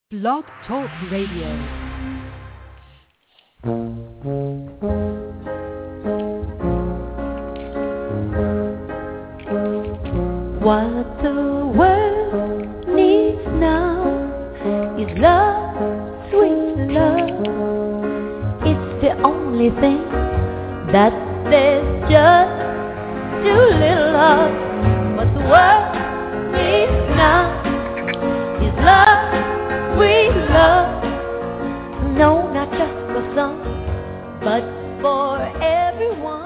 Blog Talk Radio. What the world needs now is love, sweet love. It's the only thing that there's just too little of. What the world needs now is love, sweet love. No, not just for some, but for everyone.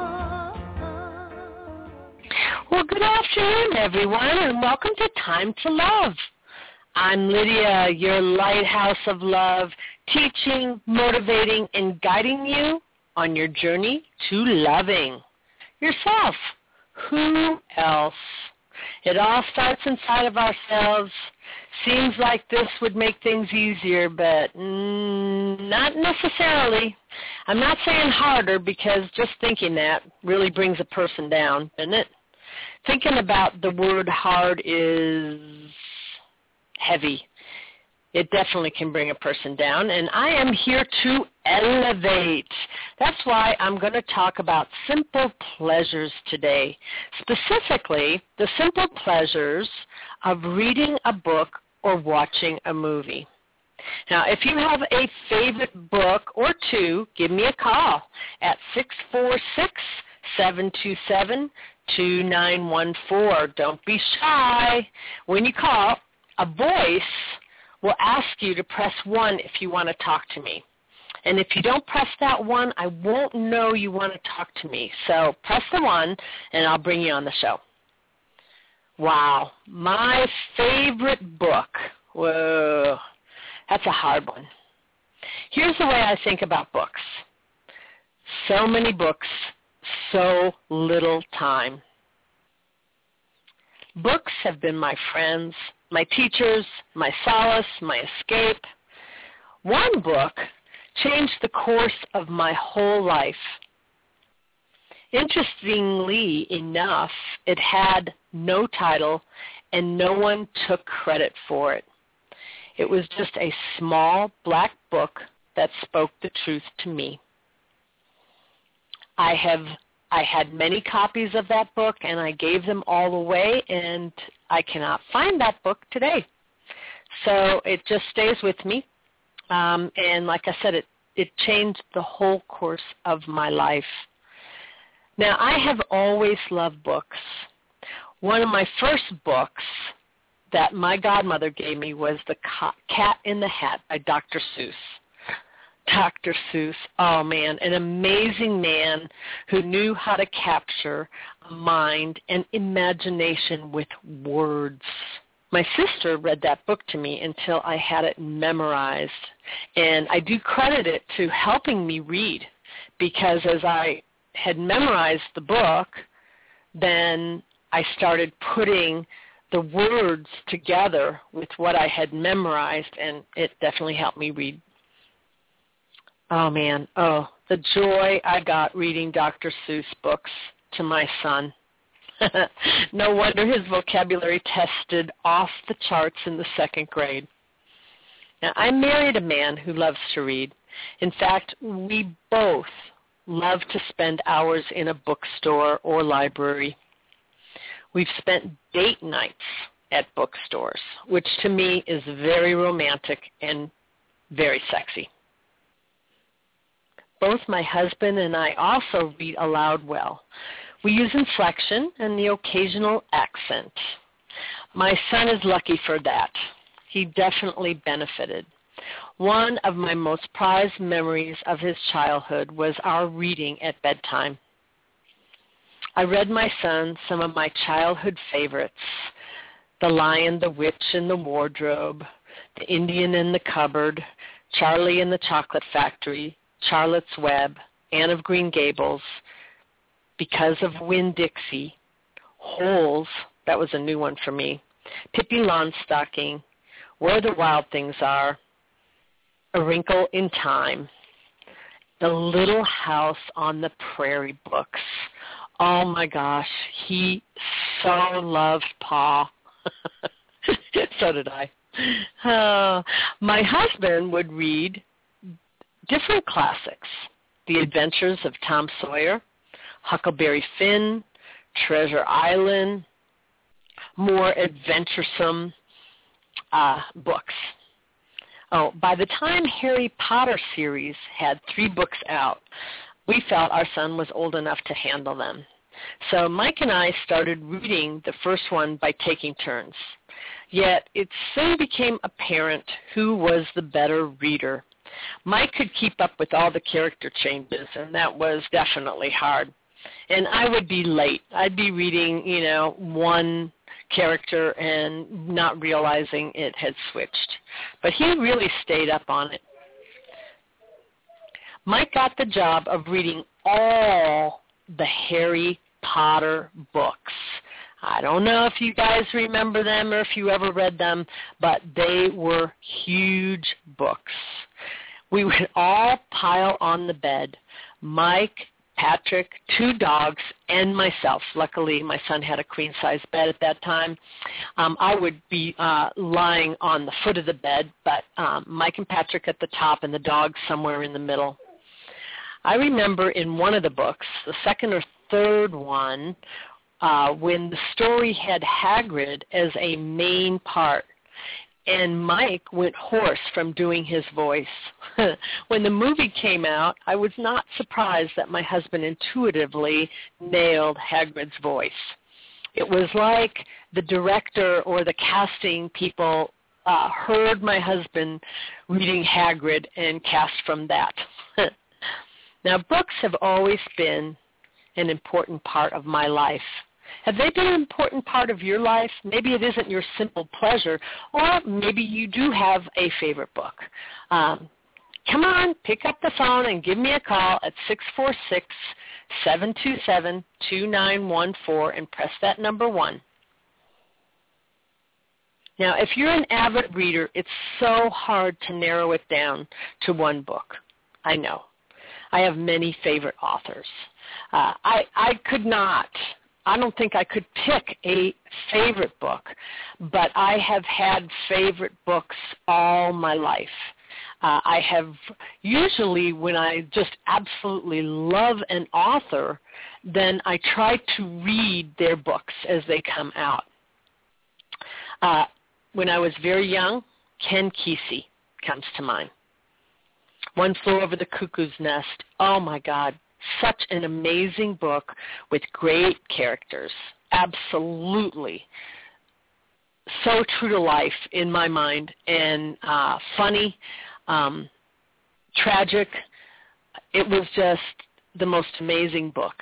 Well, good afternoon, everyone, and welcome to Time to Love. I'm Lydia, your lighthouse of love, teaching, motivating, and guiding you on your journey to loving yourself. Who else? It all starts inside of ourselves. Seems like this would make things easier, but not necessarily. I'm not saying harder, because just thinking that really brings a person down, doesn't it? Thinking about the word hard is heavy. It definitely can bring a person down, and I am here to elevate. That's why I'm going to talk about simple pleasures today, specifically the simple pleasures of reading a book or watching a movie. Now, if you have a favorite book or two, give me a call at 646-727-2914. Don't be shy. When you call, a voice will ask you to press 1 if you want to talk to me. And if you don't press that 1, I won't know you want to talk to me. So press the 1, and I'll bring you on the show. Wow, my favorite book. Whoa, that's a hard one. Here's the way I think about books. So many books, so little time. Books have been my friends, my teachers, my solace, my escape. One book changed the course of my whole life. Interestingly enough, it had no title and no one took credit for it. It was just a small black book that spoke the truth to me. I had many copies of that book, and I gave them all away, and I cannot find that book today. So it just stays with me. And like I said, it changed the whole course of my life. Now, I have always loved books. One of my first books that my godmother gave me was The Cat in the Hat by Dr. Seuss. Dr. Seuss, oh man, an amazing man who knew how to capture a mind and imagination with words. My sister read that book to me until I had it memorized, and I do credit it to helping me read, because as I had memorized the book, then I started putting the words together with what I had memorized, and it definitely helped me read. Oh, man. Oh, the joy I got reading Dr. Seuss books to my son. No wonder his vocabulary tested off the charts in the 2nd grade. Now, I married a man who loves to read. In fact, we both love to spend hours in a bookstore or library. We've spent date nights at bookstores, which to me is very romantic and very sexy. Both my husband and I also read aloud well. We use inflection and the occasional accent. My son is lucky for that. He definitely benefited. One of my most prized memories of his childhood was our reading at bedtime. I read my son some of my childhood favorites: The Lion, the Witch, and the Wardrobe, The Indian in the Cupboard, Charlie and the Chocolate Factory, Charlotte's Web, Anne of Green Gables, Because of Winn-Dixie, Holes, that was a new one for me, Pippi Longstocking, Where the Wild Things Are, A Wrinkle in Time, The Little House on the Prairie books. Oh my gosh, he so loved Pa. So did I. My husband would read different classics, The Adventures of Tom Sawyer, Huckleberry Finn, Treasure Island, more adventuresome books. Oh, by the time Harry Potter series had 3 books out, we felt our son was old enough to handle them. So Mike and I started reading the first one by taking turns. Yet it soon became apparent who was the better reader. Mike could keep up with all the character changes, and that was definitely hard. And I would be late. I'd be reading, one character and not realizing it had switched. But he really stayed up on it. Mike got the job of reading all the Harry Potter books. I don't know if you guys remember them or if you ever read them, but they were huge books. We would all pile on the bed, Mike, Patrick, 2 dogs, and myself. Luckily, my son had a queen-size bed at that time. I would be lying on the foot of the bed, but Mike and Patrick at the top and the dogs somewhere in the middle. I remember in one of the books, the second or third one, when the story had Hagrid as a main part, and Mike went hoarse from doing his voice. When the movie came out, I was not surprised that my husband intuitively nailed Hagrid's voice. It was like the director or the casting people heard my husband reading Hagrid and cast from that. Now, books have always been an important part of my life. Have they been an important part of your life? Maybe it isn't your simple pleasure, or maybe you do have a favorite book. Come on, pick up the phone and give me a call at 646-727-2914 and press that number 1. Now, if you're an avid reader, it's so hard to narrow it down to one book. I know. I have many favorite authors. I don't think I could pick a favorite book, but I have had favorite books all my life. I have usually, when I just absolutely love an author, then I try to read their books as they come out. When I was very young, Ken Kesey comes to mind. One Flew Over the Cuckoo's Nest. Oh, my God. Such an amazing book with great characters. Absolutely. So true to life in my mind, and funny, tragic. It was just the most amazing book.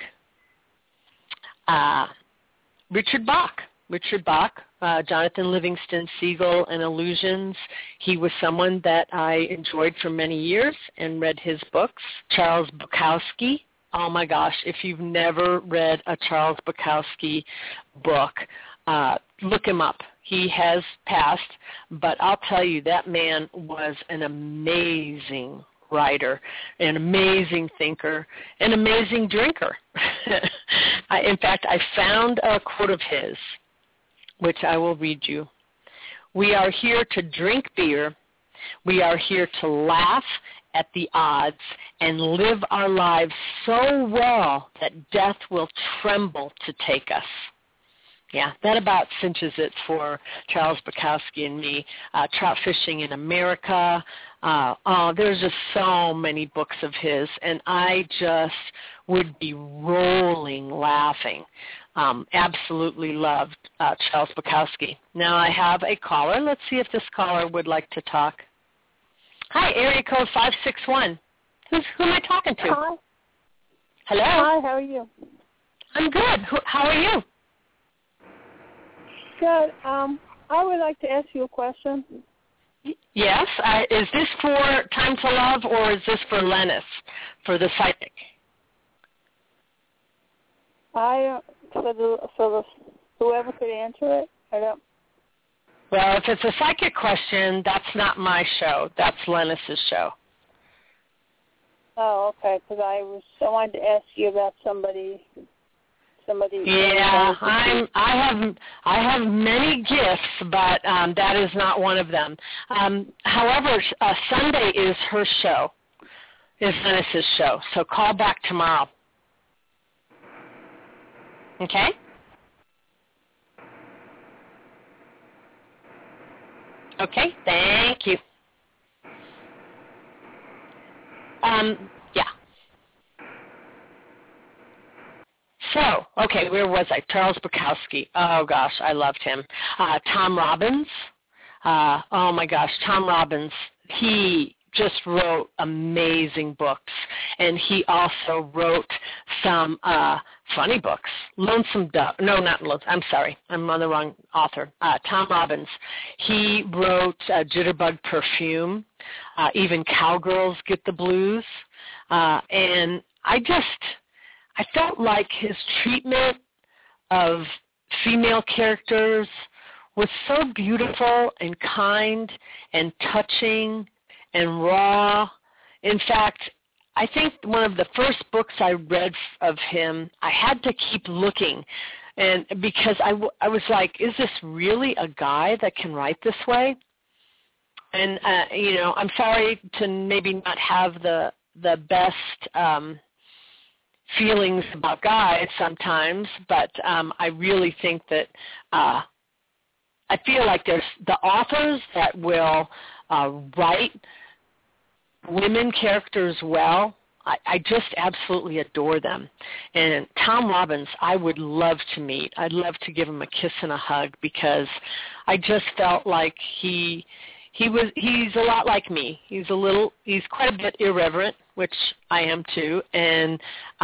Richard Bach, Jonathan Livingston Seagull and Illusions. He was someone that I enjoyed for many years and read his books. Charles Bukowski. Oh, my gosh, if you've never read a Charles Bukowski book, look him up. He has passed, but I'll tell you, that man was an amazing writer, an amazing thinker, an amazing drinker. In fact, I found a quote of his, which I will read you. "We are here to drink beer. We are here to laugh at the odds and live our lives so well that death will tremble to take us." Yeah, that about cinches it for Charles Bukowski and me. Trout Fishing in America. There's just so many books of his, and I just would be rolling laughing. Absolutely loved Charles Bukowski. Now I have a caller. Let's see if this caller would like to talk. Hi, area code 561. Who am I talking to? Hi. Hello. Hi, how are you? I'm good. How are you? Good. I would like to ask you a question. Yes. Is this for Time to Love, or is this for Lennis, for the psychic? For the whoever could answer it. I don't. Well, if it's a psychic question, that's not my show. That's Lennis's show. Oh, okay. Because I wanted to ask you about somebody somebody. Yeah, I have many gifts, but that is not one of them. However, Sunday is her show, is Dennis's show. So call back tomorrow. Okay? Okay, thank you. Yeah. So, okay, where was I? Charles Bukowski. Oh, gosh, I loved him. Tom Robbins. Oh, my gosh, Tom Robbins. He just wrote amazing books, and he also wrote some funny books. Lonesome Dove. No, not Lonesome. I'm sorry. I'm on the wrong author. Tom Robbins. He wrote Jitterbug Perfume, even Cowgirls Get the Blues, and I felt like his treatment of female characters was so beautiful and kind and touching and raw. In fact, I think one of the first books I read of him, I had to keep looking, and because I was like, is this really a guy that can write this way? And I'm sorry to maybe not have the best feelings about guys sometimes, but I really think that I feel like there's the authors that will write women characters well. I just absolutely adore them. And Tom Robbins, I would love to meet. I'd love to give him a kiss and a hug because I just felt like he's a lot like me. He's quite a bit irreverent, which I am too, and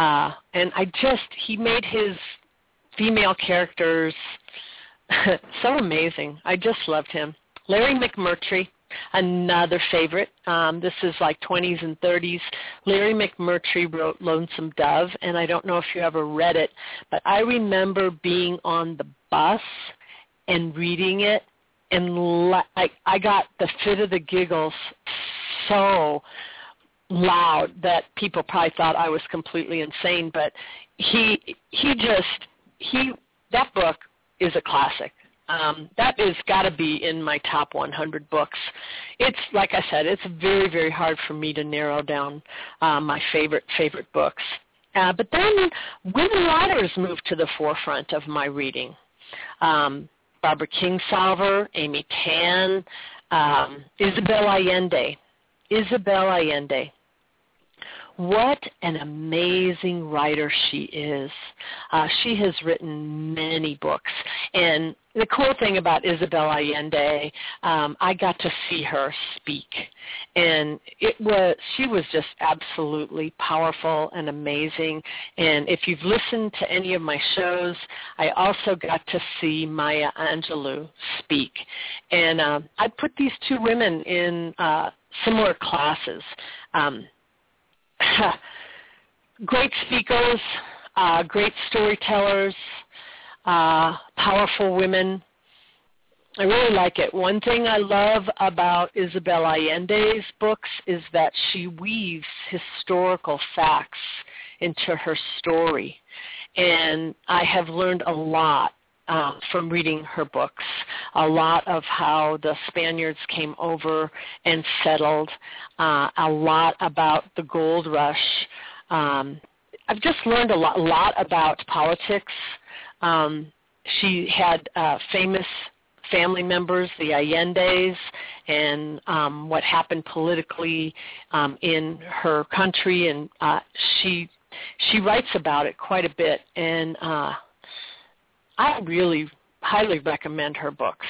he made his female characters so amazing. I just loved him. Larry McMurtry, another favorite. This is like 20s and 30s. Larry McMurtry wrote Lonesome Dove, and I don't know if you ever read it, but I remember being on the bus and reading it, and I got the fit of the giggles so loud that people probably thought I was completely insane, but that book is a classic. That has got to be in my top 100 books. It's, like I said, it's very, very hard for me to narrow down my favorite books. But then women writers moved to the forefront of my reading. Barbara Kingsolver, Amy Tan, Isabel Allende. What an amazing writer she is. She has written many books. And the cool thing about Isabel Allende, I got to see her speak. And she was just absolutely powerful and amazing. And if you've listened to any of my shows, I also got to see Maya Angelou speak. And I put these two women in similar classes. Great speakers, great storytellers, powerful women. I really like it. One thing I love about Isabel Allende's books is that she weaves historical facts into her story. And I have learned a lot from reading her books, a lot of how the Spaniards came over and settled, a lot about the gold rush. I've just learned a lot about politics. She had famous family members, the Allendes, and what happened politically in her country, and she writes about it quite a bit, and I really highly recommend her books.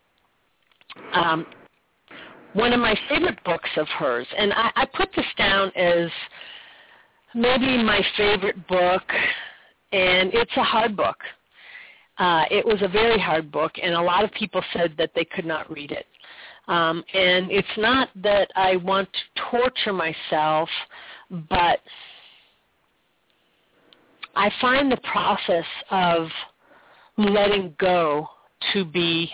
One of my favorite books of hers, and I put this down as maybe my favorite book, and it's a hard book. It was a very hard book, and a lot of people said that they could not read it. And it's not that I want to torture myself, but I find the process of letting go to be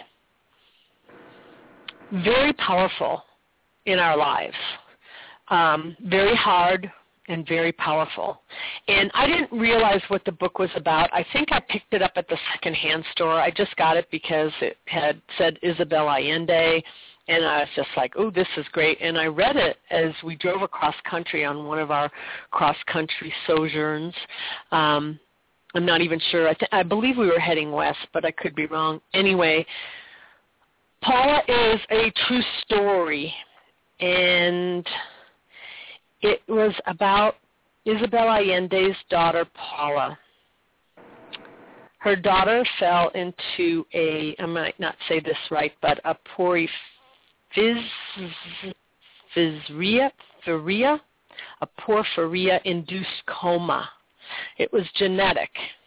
very powerful in our lives. Very hard, and very powerful. And I didn't realize what the book was about. I think I picked it up at the secondhand store. I just got it because it had said Isabel Allende, and I was just like, oh, this is great. And I read it as we drove across country on one of our cross-country sojourns. I'm not even sure. I believe we were heading west, but I could be wrong. Anyway, Paula is a true story, and it was about Isabel Allende's daughter, Paula. Her daughter fell into I might not say this right, but a porphyria-induced coma. It was genetic.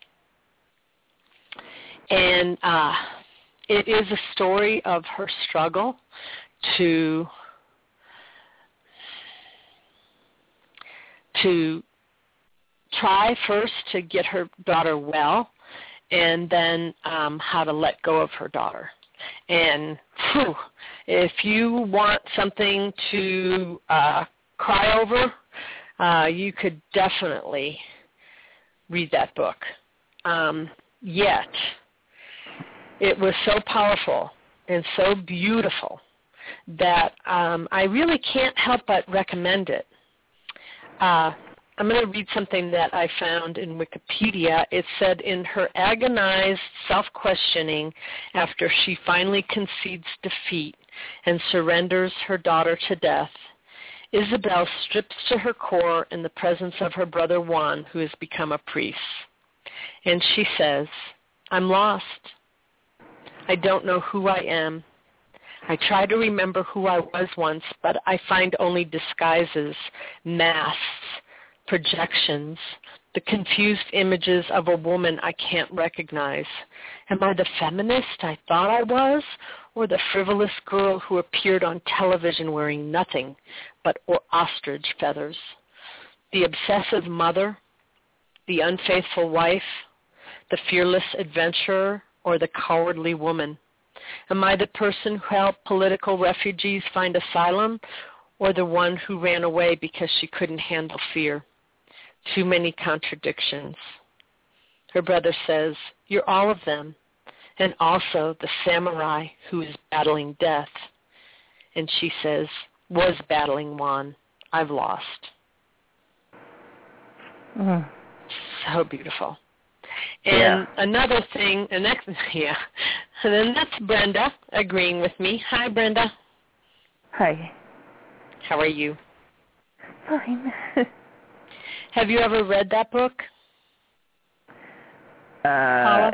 And it is a story of her struggle to try first to get her daughter well, and then how to let go of her daughter. And if you want something to cry over, you could definitely read that book. Yet, it was so powerful and so beautiful that I really can't help but recommend it. I'm going to read something that I found in Wikipedia. It said, in her agonized self-questioning after she finally concedes defeat and surrenders her daughter to death, Isabel strips to her core in the presence of her brother Juan, who has become a priest. And she says, I'm lost. I don't know who I am. I try to remember who I was once, but I find only disguises, masks, projections, the confused images of a woman I can't recognize. Am I the feminist I thought I was, or the frivolous girl who appeared on television wearing nothing but ostrich feathers? The obsessive mother, the unfaithful wife, the fearless adventurer, or the cowardly woman? Am I the person who helped political refugees find asylum, or the one who ran away because she couldn't handle fear? Too many contradictions. Her brother says, you're all of them, and also the samurai who is battling death. And she says, was battling Juan. I've lost. So beautiful. And another thing, and then that's Brenda agreeing with me. Hi, Brenda. Hi. How are you? Fine. Have you ever read that book? Paula?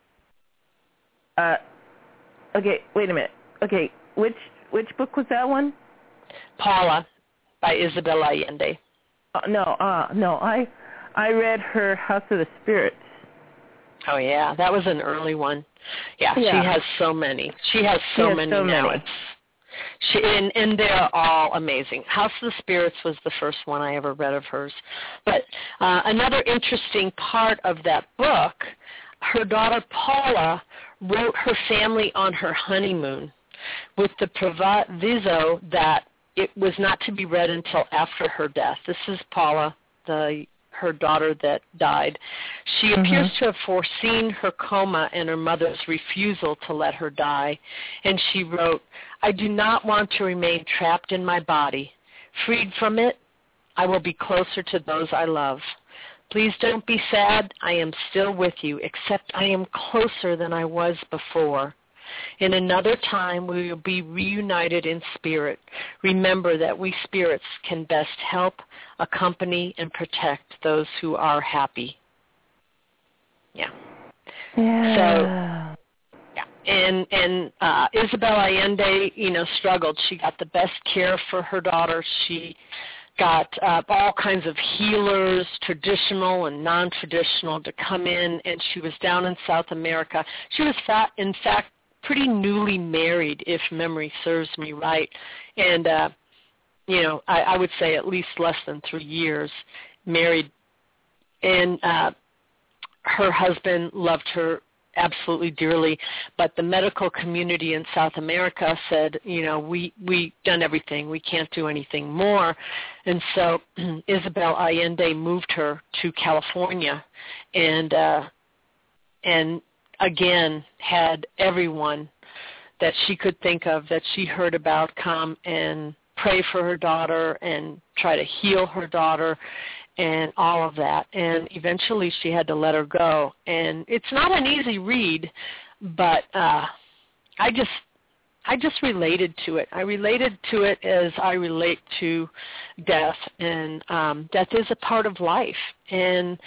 Okay, wait a minute. Okay, which book was that one? Paula by Isabel Allende. No, I read her House of the Spirits. Oh, yeah, that was an early one. Yeah. She has so many. She has so many now. And they're all amazing. House of the Spirits was the first one I ever read of hers. But another interesting part of that book, her daughter Paula wrote her family on her honeymoon with the proviso that it was not to be read until after her death. This is Paula, her daughter that died. She appears to have foreseen her coma and her mother's refusal to let her die. And she wrote, I do not want to remain trapped in my body. Freed from it, I will be closer to those I love. Please don't be sad. I am still with you, except I am closer than I was before. In another time, we will be reunited in spirit. Remember that we spirits can best help, accompany, and protect those who are happy. Yeah. So, and Isabel Allende, struggled. She got the best care for her daughter. She got all kinds of healers, traditional and non-traditional, to come in, and she was down in South America. She was, in fact, pretty newly married, if memory serves me right, and I would say at least less than 3 years married, and her husband loved her absolutely dearly. But the medical community in South America said, we've done everything. We can't do anything more. And so Isabel Allende moved her to California and again had everyone that she could think of, that she heard about, come and pray for her daughter and try to heal her daughter and all of that. And eventually she had to let her go. And it's not an easy read, but I just related to it. I related to it as I relate to death. And death is a part of life. And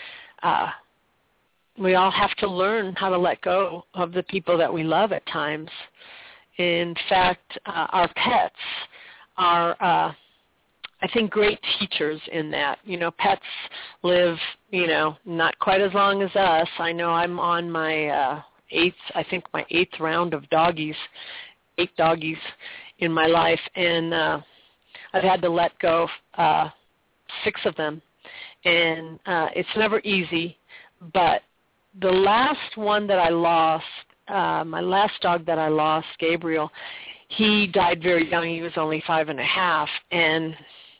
we all have to learn how to let go of the people that we love at times. In fact, our pets are, I think, great teachers in that. Pets live, not quite as long as us. I know I'm on my eighth round of doggies, 8 doggies in my life, and I've had to let go 6 of them. And it's never easy, but the last one that I lost, my last dog that I lost, Gabriel, he died very young. He was only 5.5. And,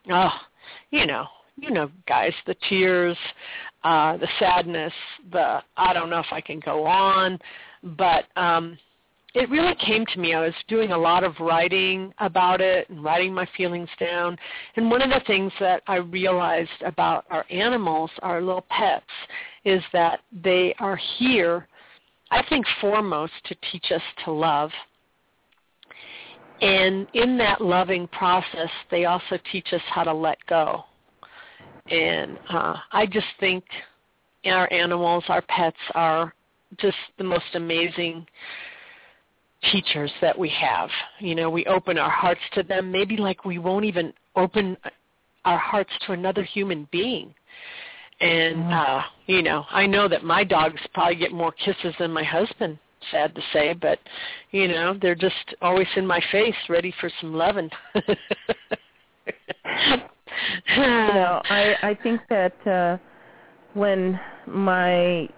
guys, the tears, the sadness, I don't know if I can go on. But it really came to me. I was doing a lot of writing about it and writing my feelings down. And one of the things that I realized about our animals, our little pets, is that they are here, I think, foremost to teach us to love. And in that loving process, they also teach us how to let go. And I just think our animals, our pets, are just the most amazing teachers that we have. We open our hearts to them, maybe like we won't even open our hearts to another human being. And, I know that my dogs probably get more kisses than my husband, sad to say, but, they're just always in my face, ready for some loving. I think that when my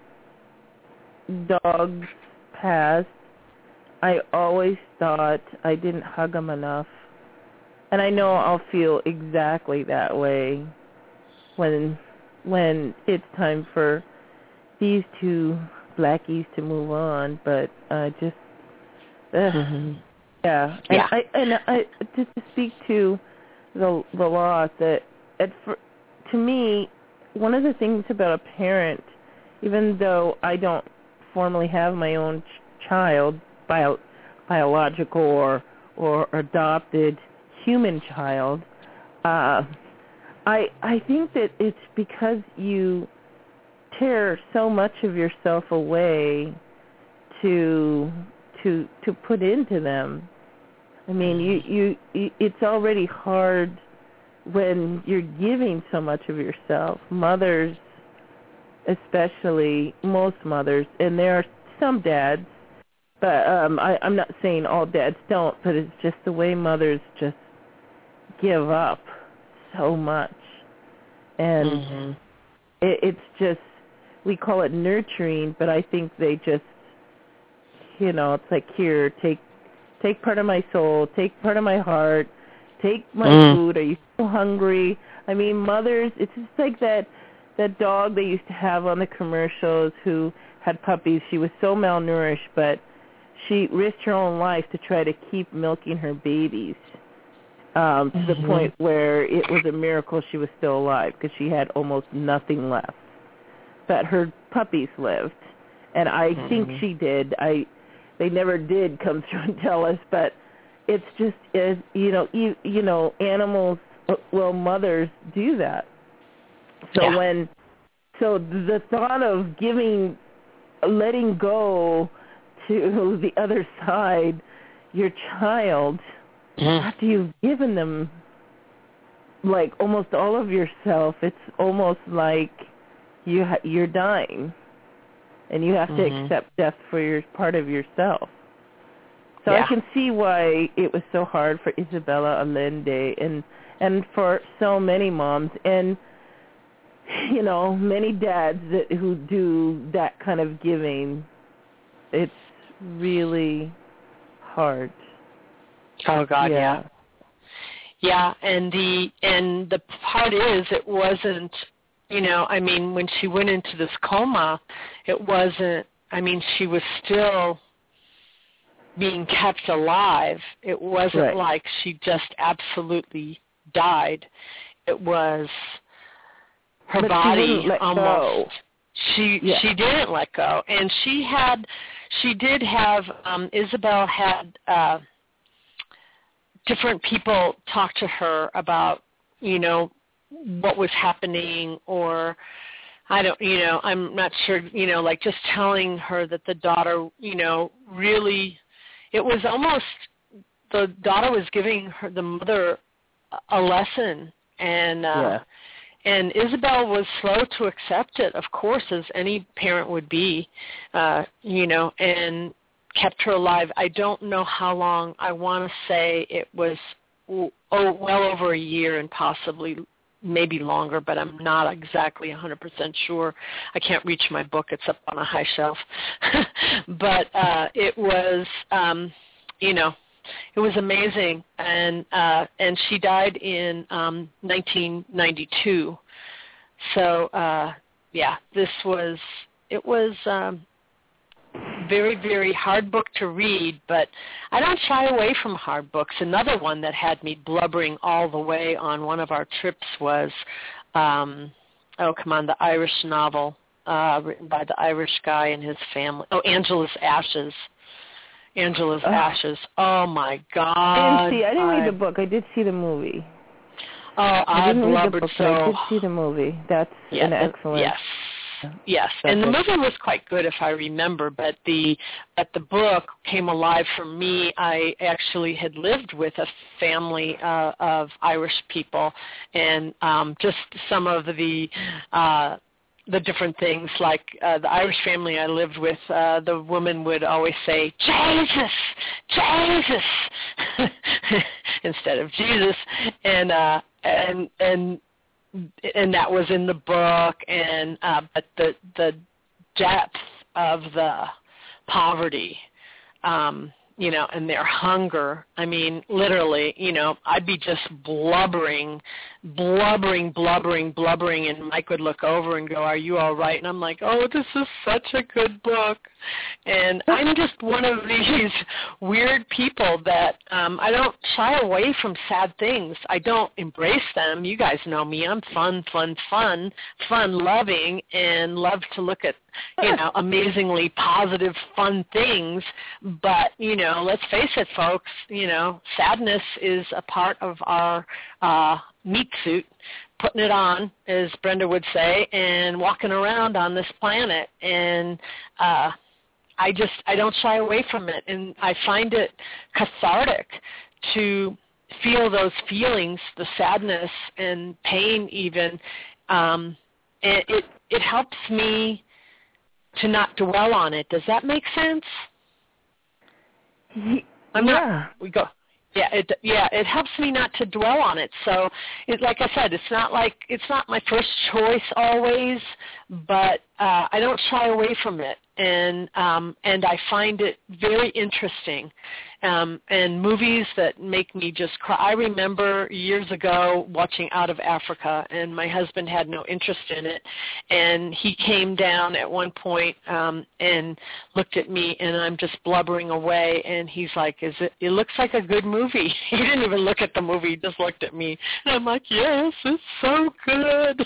dog passed, I always thought I didn't hug him enough. And I know I'll feel exactly that way when it's time for these 2 blackies to move on. But just, yeah. And I just to speak to the loss, that to me, one of the things about a parent, even though I don't formally have my own child, biological or adopted human child, I think that it's because you tear so much of yourself away to put into them. I mean, you it's already hard when you're giving so much of yourself. Mothers, especially, most mothers, and there are some dads, but I'm not saying all dads don't, but it's just the way mothers just give up so much. And it's just, we call it nurturing, but I think they just, it's like, here, take part of my soul, take part of my heart, take my food. Are you so hungry? I mean, mothers, it's just like that dog they used to have on the commercials who had puppies. She was so malnourished, but she risked her own life to try to keep milking her babies to the point where it was a miracle she was still alive because she had almost nothing left. But her puppies lived, and I think she did. They never did come through and tell us, but it's just, animals, well, mothers do that. So so the thought of letting go to the other side, your child, after you've given them like almost all of yourself, it's almost like you're dying, and you have to accept death for your part of yourself. So I can see why it was so hard for Isabella Allende and for so many moms and many dads who do that kind of giving. it's really hard. Oh God, yeah. Yeah, and the part is, it wasn't, I mean, when she went into this coma, it wasn't, I mean, she was still being kept alive. It wasn't like she just absolutely died. It was her body almost. She didn't let go, and she did have Isabel had different people talk to her about what was happening, or I'm not sure, like just telling her that the daughter, really, it was almost, the daughter was giving her, the mother, a lesson, and Isabel was slow to accept it, of course, as any parent would be, and kept her alive. I don't know how long. I want to say it was well over a year, and possibly maybe longer, but I'm not exactly 100% sure. I can't reach my book. It's up on a high shelf. But it was, it was amazing. And she died in 1992. So, it was very, very hard book to read, but I don't shy away from hard books. Another one that had me blubbering all the way on one of our trips was, the Irish novel written by the Irish guy and his family. Oh, Angela's Ashes. Ashes. Oh, my God. I didn't read the book. I did see the movie. Oh, I blubbered so. I did see the movie. That's an excellent. Yes, and the movie was quite good, if I remember, but the book came alive for me. I actually had lived with a family of Irish people, and just some of the different things, like the Irish family I lived with, the woman would always say, Jesus, Jesus, instead of Jesus, and that was in the book, and but the depth of the poverty, and their hunger. I mean, literally, I'd be just blubbering, and Mike would look over and go, "Are you all right?" And I'm like, "Oh, this is such a good book." And I'm just one of these weird people that I don't shy away from sad things. I don't embrace them. You guys know me. I'm fun-loving, and love to look at, amazingly positive, fun things. But, let's face it, folks, sadness is a part of our meat suit, putting it on, as Brenda would say, and walking around on this planet. And I don't shy away from it, and I find it cathartic to feel those feelings, the sadness and pain even. It helps me to not dwell on it. Does that make sense? It helps me not to dwell on it. So, like I said, it's not my first choice always, but I don't shy away from it, and I find it very interesting. And movies that make me just cry. I remember years ago watching Out of Africa, and my husband had no interest in it, and he came down at one point and looked at me, and I'm just blubbering away, and he's like, it looks like a good movie. He didn't even look at the movie, he just looked at me, and I'm like, yes, it's so good.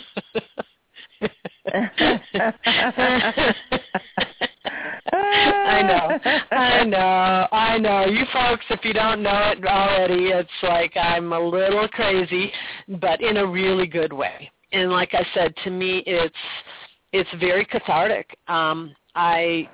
I know. You folks, if you don't know it already, it's like I'm a little crazy, but in a really good way. And like I said, to me, it's very cathartic. I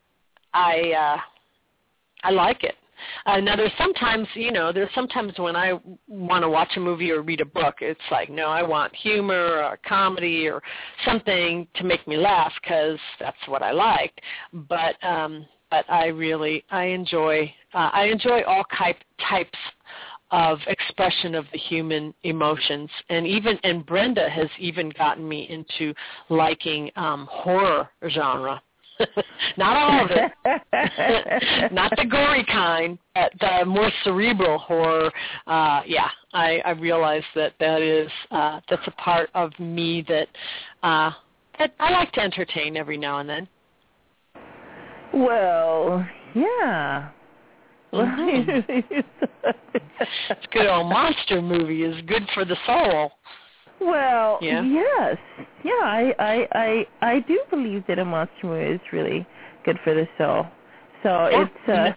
like it. Now, there's sometimes when I want to watch a movie or read a book, it's like, no, I want humor or comedy or something to make me laugh, because that's what I like. But I enjoy all types of expression of the human emotions, and Brenda has even gotten me into liking horror genre. Not all of it. Not the gory kind, but the more cerebral horror. I realize that is that's a part of me that I like to entertain every now and then. Well, yeah. It's good old monster movie is good for the soul. Well, yeah. Yes. Yeah, I do believe that a monster movie is really good for the soul. So yeah.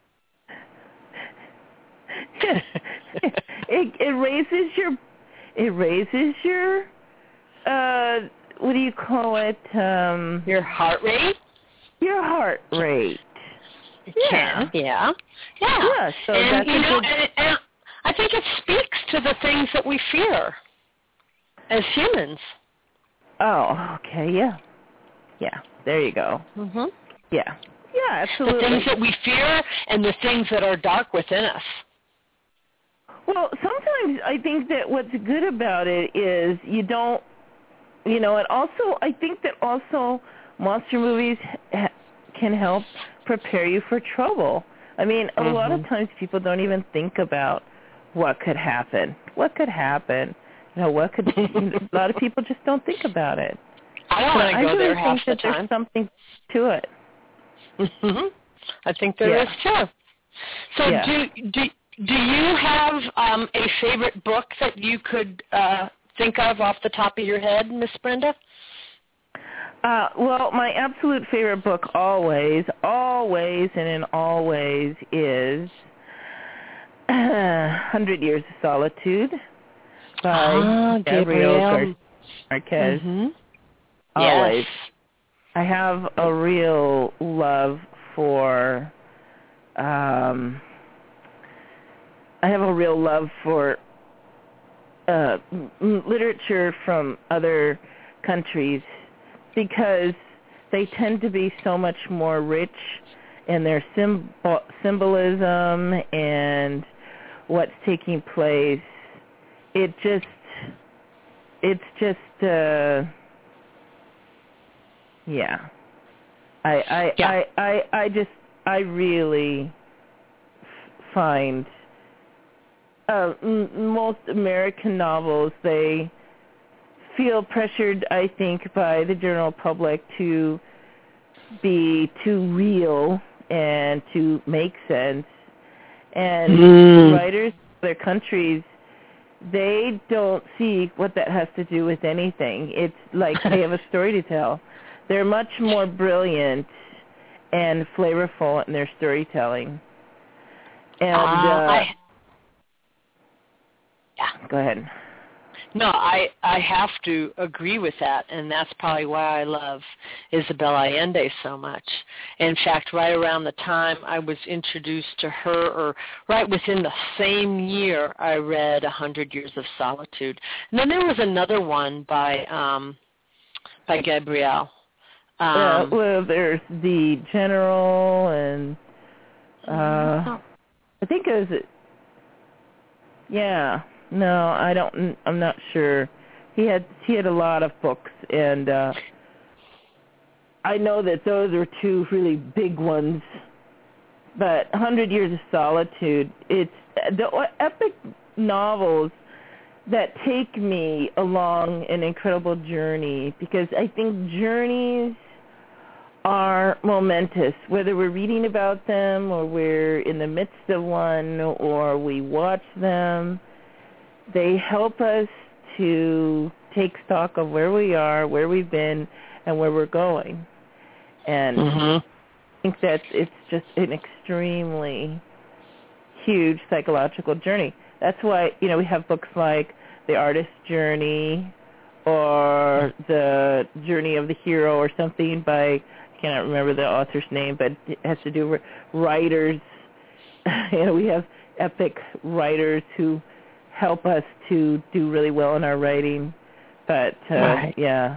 it raises your what do you call it? Your heart rate? Your heart rate. Yeah. Yeah. So and, that's and I think it speaks to the things that we fear as humans. Oh, okay, yeah. Yeah, there you go. Mhm. Yeah. Yeah, absolutely. The things that we fear and the things that are dark within us. Well, sometimes I think that what's good about it is you don't, and also I think that also monster movies can help prepare you for trouble. I mean, a lot of times people don't even think about what could happen. What could happen? What could a lot of people just don't think about it. I don't want to go there half the time. I really think that there's something to it. I think there is too. So do you have a favorite book that you could think of off the top of your head, Miss Brenda? Well, my absolute favorite book always is 100 Years of Solitude by Gabriel Garcia Marquez. Always. Yes. I have a real love for literature from other countries because they tend to be so much more rich in their symbolism and what's taking place. I really find most American novels, they feel pressured, I think, by the general public to be too real and to make sense. And writers of their countries, they don't see what that has to do with anything. It's like they have a story to tell. They're much more brilliant and flavorful in their storytelling. And go ahead. No, I have to agree with that, and that's probably why I love Isabel Allende so much. In fact, right around the time I was introduced to her, or right within the same year, I read 100 Years of Solitude. And then there was another one by Gabriel. Well, there's The General, and I think it was. Yeah. No, I'm not sure. He had a lot of books, and I know that those are two really big ones. But 100 Years of Solitude, it's the epic novels that take me along an incredible journey, because I think journeys are momentous, whether we're reading about them or we're in the midst of one or we watch them. They help us to take stock of where we are, where we've been, and where we're going. And I think that it's just an extremely huge psychological journey. That's why, we have books like The Artist's Journey or The Journey of the Hero or something by, I cannot remember the author's name, but it has to do with writers. We have epic writers who help us to do really well in our writing. But, The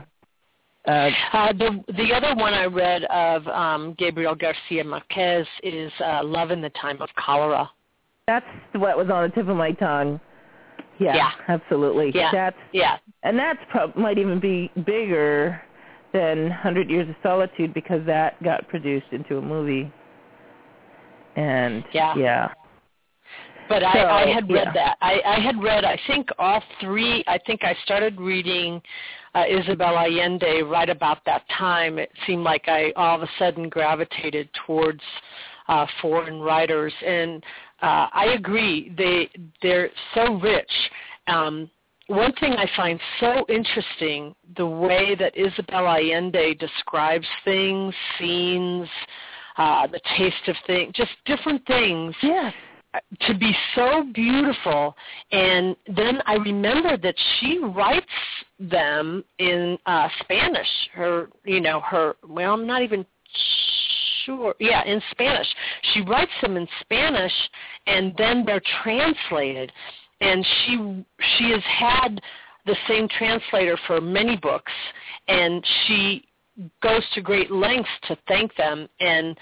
other one I read of Gabriel Garcia Marquez is Love in the Time of Cholera. That's what was on the tip of my tongue. Yeah. Absolutely. Yeah. And that's might even be bigger than 100 Years of Solitude because that got produced into a movie. And, yeah. But I had read that. I had read, I think, all three. I think I started reading Isabel Allende right about that time. It seemed like I all of a sudden gravitated towards foreign writers. And I agree. They're so rich. One thing I find so interesting, the way that Isabel Allende describes things, scenes, the taste of things, just different things. Yes. To be so beautiful. And then I remember that she writes them in Spanish. Well, I'm not even sure. Yeah, in Spanish. She writes them in Spanish, and then they're translated. And she has had the same translator for many books, and she goes to great lengths to thank them. And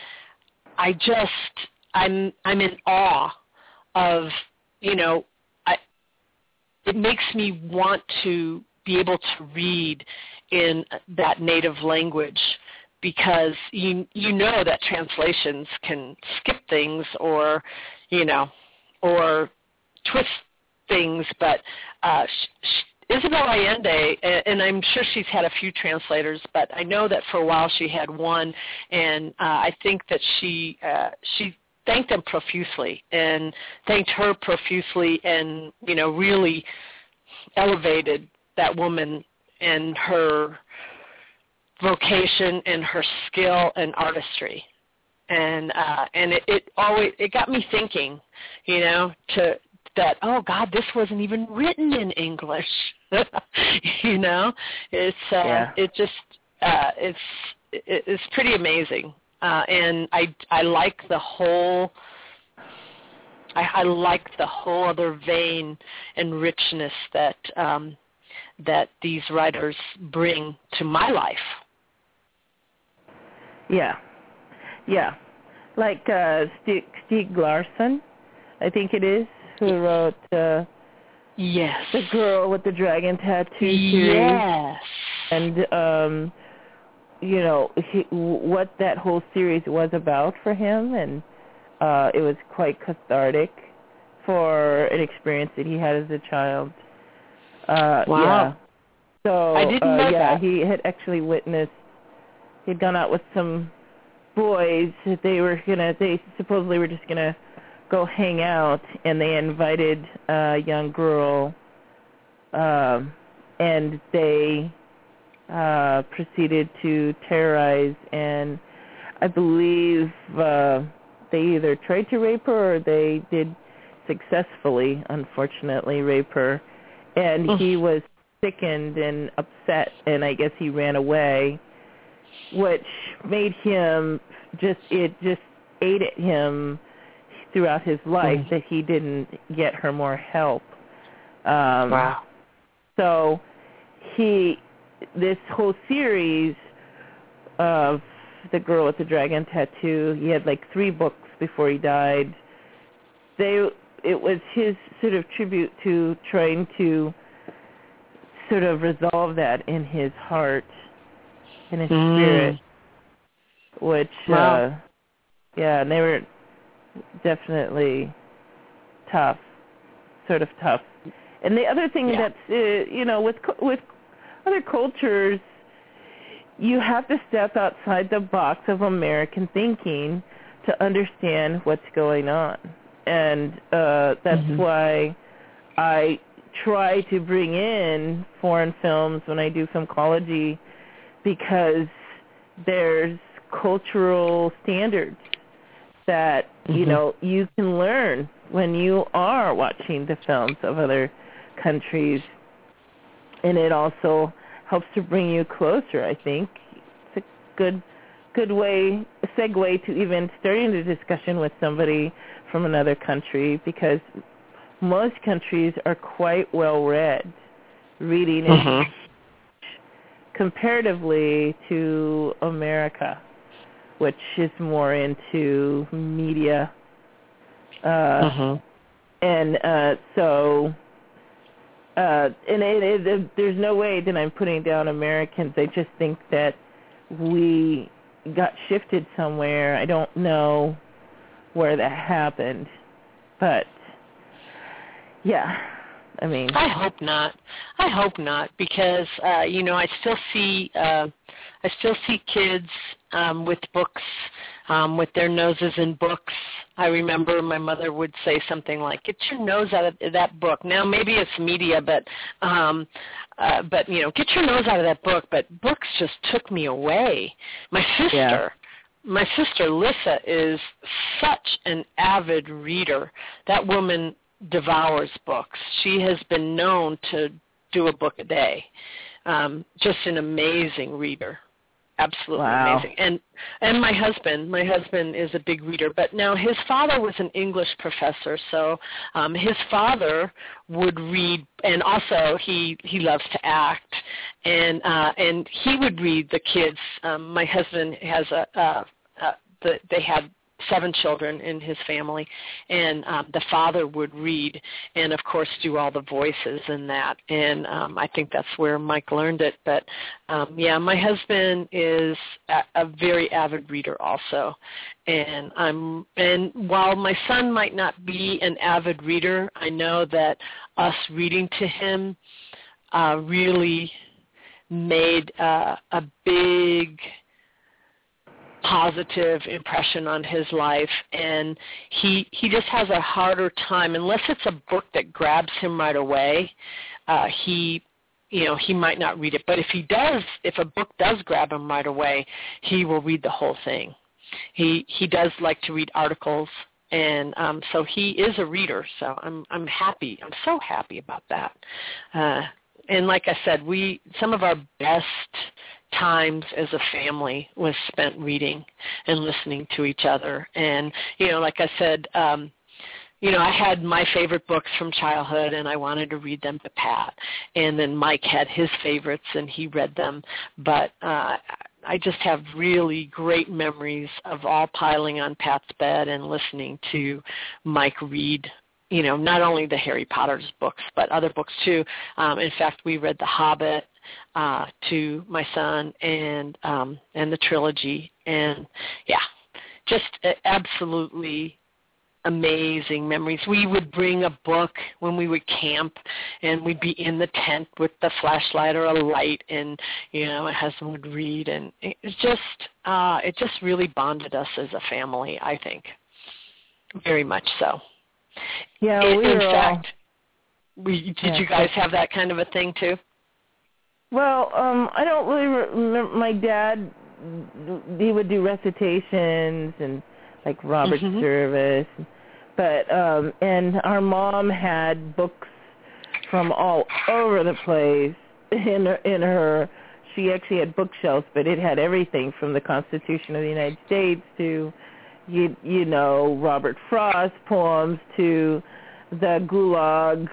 I'm in awe of, it makes me want to be able to read in that native language, because you know that translations can skip things or twist things, but Isabel Allende, and I'm sure she's had a few translators, but I know that for a while she had one, and I think that she thanked them profusely and thanked her profusely, and really elevated that woman and her vocation and her skill and artistry, and it got me thinking, that, oh God, this wasn't even written in English. It's pretty amazing. And I like the whole other vein and richness that these writers bring to my life. Yeah. Like Stieg Larsson, I think it is, who wrote yes, The Girl with the Dragon Tattoo series. Yes. And what that whole series was about for him, and it was quite cathartic for an experience that he had as a child. Wow. Yeah. So I didn't know that. He had actually witnessed. He'd gone out with some boys that they supposedly were just gonna go hang out, and they invited a young girl, and they proceeded to terrorize, and I believe they either tried to rape her or they did successfully, unfortunately, rape her. And he was sickened and upset, and I guess he ran away, which made him it just ate at him throughout his life that he didn't get her more help. Wow. So this whole series of The Girl with the Dragon Tattoo, he had like 3 books before he died. It was his sort of tribute to trying to sort of resolve that in his heart, in his spirit, which, and they were definitely tough, sort of tough. And the other thing that's, with other cultures, you have to step outside the box of American thinking to understand what's going on. And that's why I try to bring in foreign films when I do filmcology, because there's cultural standards that, you can learn when you are watching the films of other countries. And it also helps to bring you closer, I think. It's a good segue to even starting the discussion with somebody from another country, because most countries are quite well read. Reading is comparatively to America, which is more into media. And so there's no way that I'm putting down Americans. I just think that we got shifted somewhere. I don't know where that happened, but yeah, I mean, I hope not. I hope not, because I still see kids with books, with their noses in books. I remember my mother would say something like, "Get your nose out of that book." Now maybe it's media, but get your nose out of that book. But books just took me away. My sister Lissa is such an avid reader. That woman devours books. She has been known to do a book a day. Just an amazing reader. Absolutely amazing. And my husband is a big reader, but now his father was an English professor, so his father would read, and also he loves to act, and he would read the kids. My husband has they had 7 children in his family, and the father would read and, of course, do all the voices in that. And I think that's where Mike learned it. But, my husband is a very avid reader also. And while my son might not be an avid reader, I know that us reading to him really made a big positive impression on his life, and he just has a harder time unless it's a book that grabs him right away. He might not read it, but if a book does grab him right away, he will read the whole thing. He does like to read articles, and so he is a reader. So I'm happy. I'm so happy about that. And like I said, some of our best times as a family was spent reading and listening to each other. And, like I said, I had my favorite books from childhood, and I wanted to read them to Pat. And then Mike had his favorites, and he read them. But I just have really great memories of all piling on Pat's bed and listening to Mike read, not only the Harry Potter's books, but other books too. In fact, we read The Hobbit to my son, and the trilogy, and just absolutely amazing memories. We would bring a book when we would camp, and we'd be in the tent with the flashlight or a light, and my husband would read, and it just really bonded us as a family, I think, very much so. Yeah, in fact, did you guys have that kind of a thing too? Well, I don't really remember. My dad, he would do recitations and like Robert Service, but and our mom had books from all over the place in her. She actually had bookshelves, but it had everything from the Constitution of the United States to Robert Frost poems to the Gulag,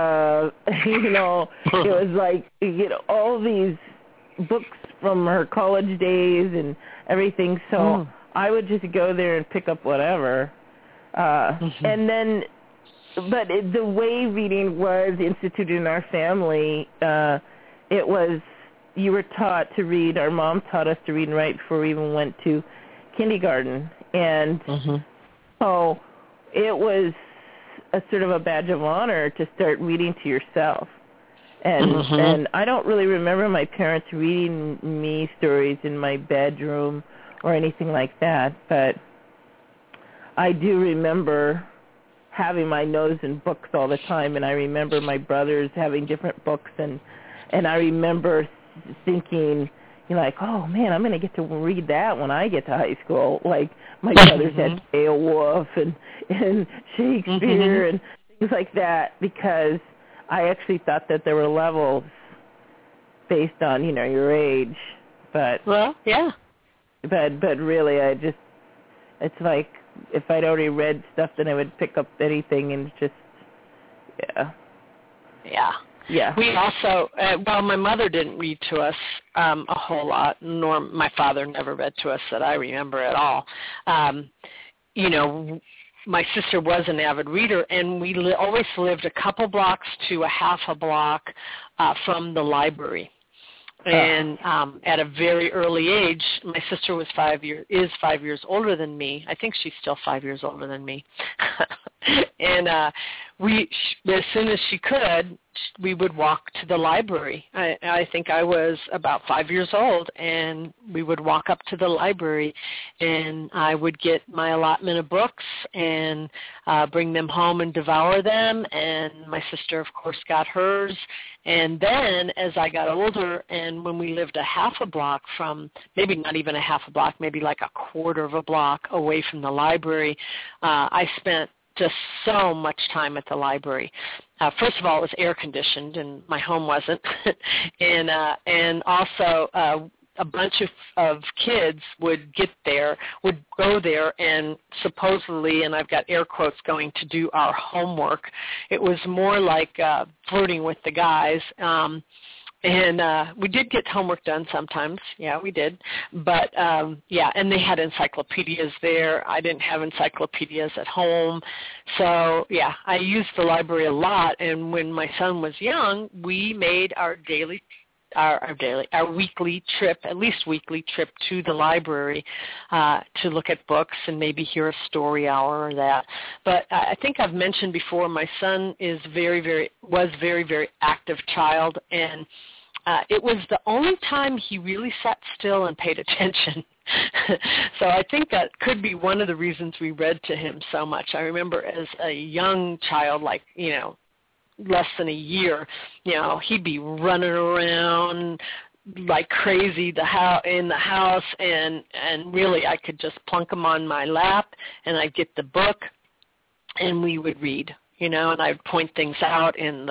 it was like, all these books from her college days and everything. So I would just go there and pick up whatever. And then, but the way reading was instituted in our family, it was, you were taught to read. Our mom taught us to read and write before we even went to kindergarten. And so it was a sort of a badge of honor to start reading to yourself. And I don't really remember my parents reading me stories in my bedroom or anything like that, but I do remember having my nose in books all the time, and I remember my brothers having different books, and I remember thinking, oh man, I'm going to get to read that when I get to high school. Like my brothers had Beowulf and Shakespeare and things like that, because I actually thought that there were levels based on, your age. But well, yeah. But really, it's like if I'd already read stuff, then I would pick up anything and just, Yeah. We also, my mother didn't read to us a whole lot, nor my father never read to us that I remember at all. my sister was an avid reader, and we always lived a couple blocks to a half a block from the library. And at a very early age, my sister is 5 years older than me. I think she's still 5 years older than me. And as soon as she could, we would walk to the library. I think I was about 5 years old, and we would walk up to the library, and I would get my allotment of books and bring them home and devour them, and my sister, of course, got hers. And then as I got older, and when we lived a half a block from, maybe not even a half a block, maybe like a quarter of a block away from the library, I spent just so much time at the library. First of all, it was air conditioned, and my home wasn't, and also a bunch of kids would go there, and supposedly, and I've got air quotes going, to do our homework. It was more like flirting with the guys. And we did get homework done sometimes. Yeah, we did. But, and they had encyclopedias there. I didn't have encyclopedias at home. So, yeah, I used the library a lot. And when my son was young, we made our weekly trip, at least weekly trip to the library to look at books and maybe hear a story hour or that. But I think I've mentioned before, my son was very, very active child, and it was the only time he really sat still and paid attention. So I think that could be one of the reasons we read to him so much. I remember as a young child, like, less than a year, he'd be running around like crazy in the house, and really I could just plunk him on my lap, and I'd get the book, and we would read. And I'd point things out in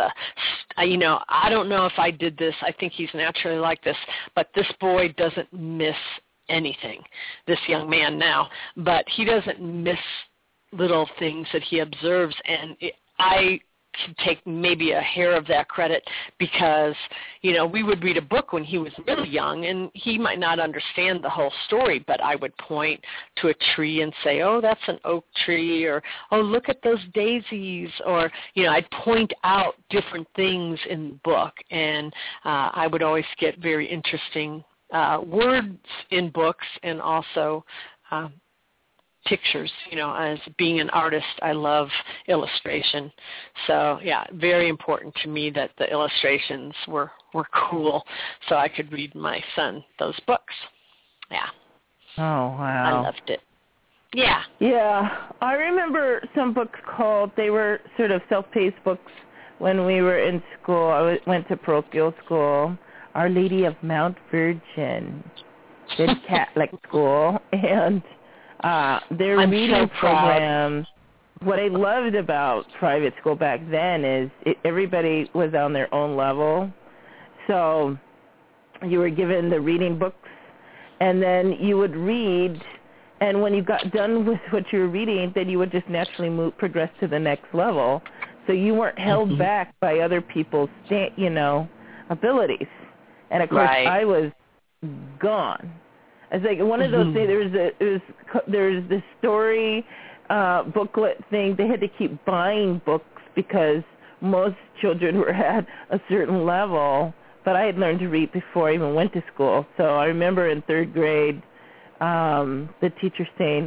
I don't know if I did this. I think he's naturally like this, but this boy doesn't miss anything, this young man now, but he doesn't miss little things that he observes, and I can take maybe a hair of that credit because, we would read a book when he was really young, and he might not understand the whole story, but I would point to a tree and say, oh, that's an oak tree, or, oh, look at those daisies, or, I'd point out different things in the book, and I would always get very interesting words in books, and also pictures. As being an artist, I love illustration. So, yeah, very important to me that the illustrations were cool so I could read my son those books. Yeah. Oh, wow. I loved it. Yeah. Yeah. I remember some books they were sort of self-paced books when we were in school. I went to parochial school, Our Lady of Mount Virgin, good Catholic school, and their reading program. What I loved about private school back then is everybody was on their own level. So you were given the reading books, and then you would read, and when you got done with what you were reading, then you would just naturally progress to the next level. So you weren't held back by other people's, abilities. And of course, I was gone. It's like one of those things. There's this story booklet thing. They had to keep buying books because most children were at a certain level. But I had learned to read before I even went to school. So I remember in third grade, the teacher saying,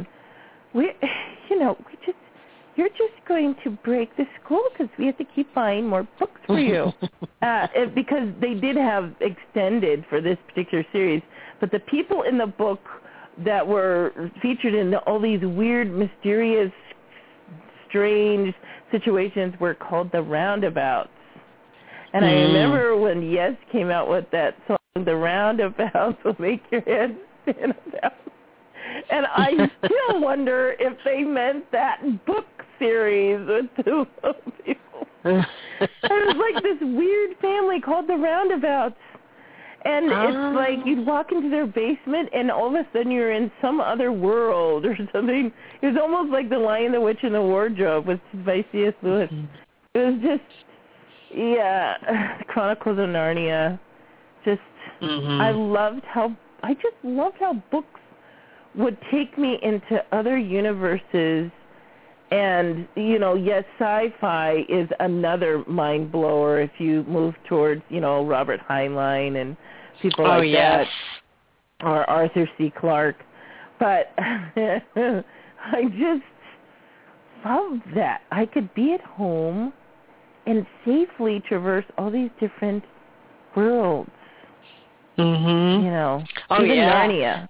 you're just going to break the school because we have to keep buying more books for you. Because they did have extended for this particular series. But the people in the book that were featured in all these weird, mysterious, strange situations were called the Roundabouts. And I remember when Yes came out with that song, The Roundabouts Will Make Your Head Spin About. And I still wonder if they meant that book series with two people. It was like this weird family called the Roundabouts. And it's like you'd walk into their basement and all of a sudden you're in some other world or something. It was almost like The Lion, the Witch, and the Wardrobe by C.S. Lewis. It was just, the Chronicles of Narnia. Just, I just loved how books would take me into other universes And, yes, sci-fi is another mind blower if you move towards, Robert Heinlein and people like that, or Arthur C. Clarke. But I just love that. I could be at home and safely traverse all these different worlds. Mm-hmm. Even Narnia.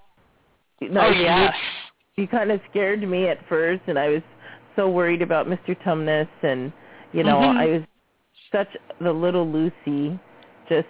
You kind of scared me at first, and I was so worried about Mr. Tumnus, and, I was such the little Lucy, just,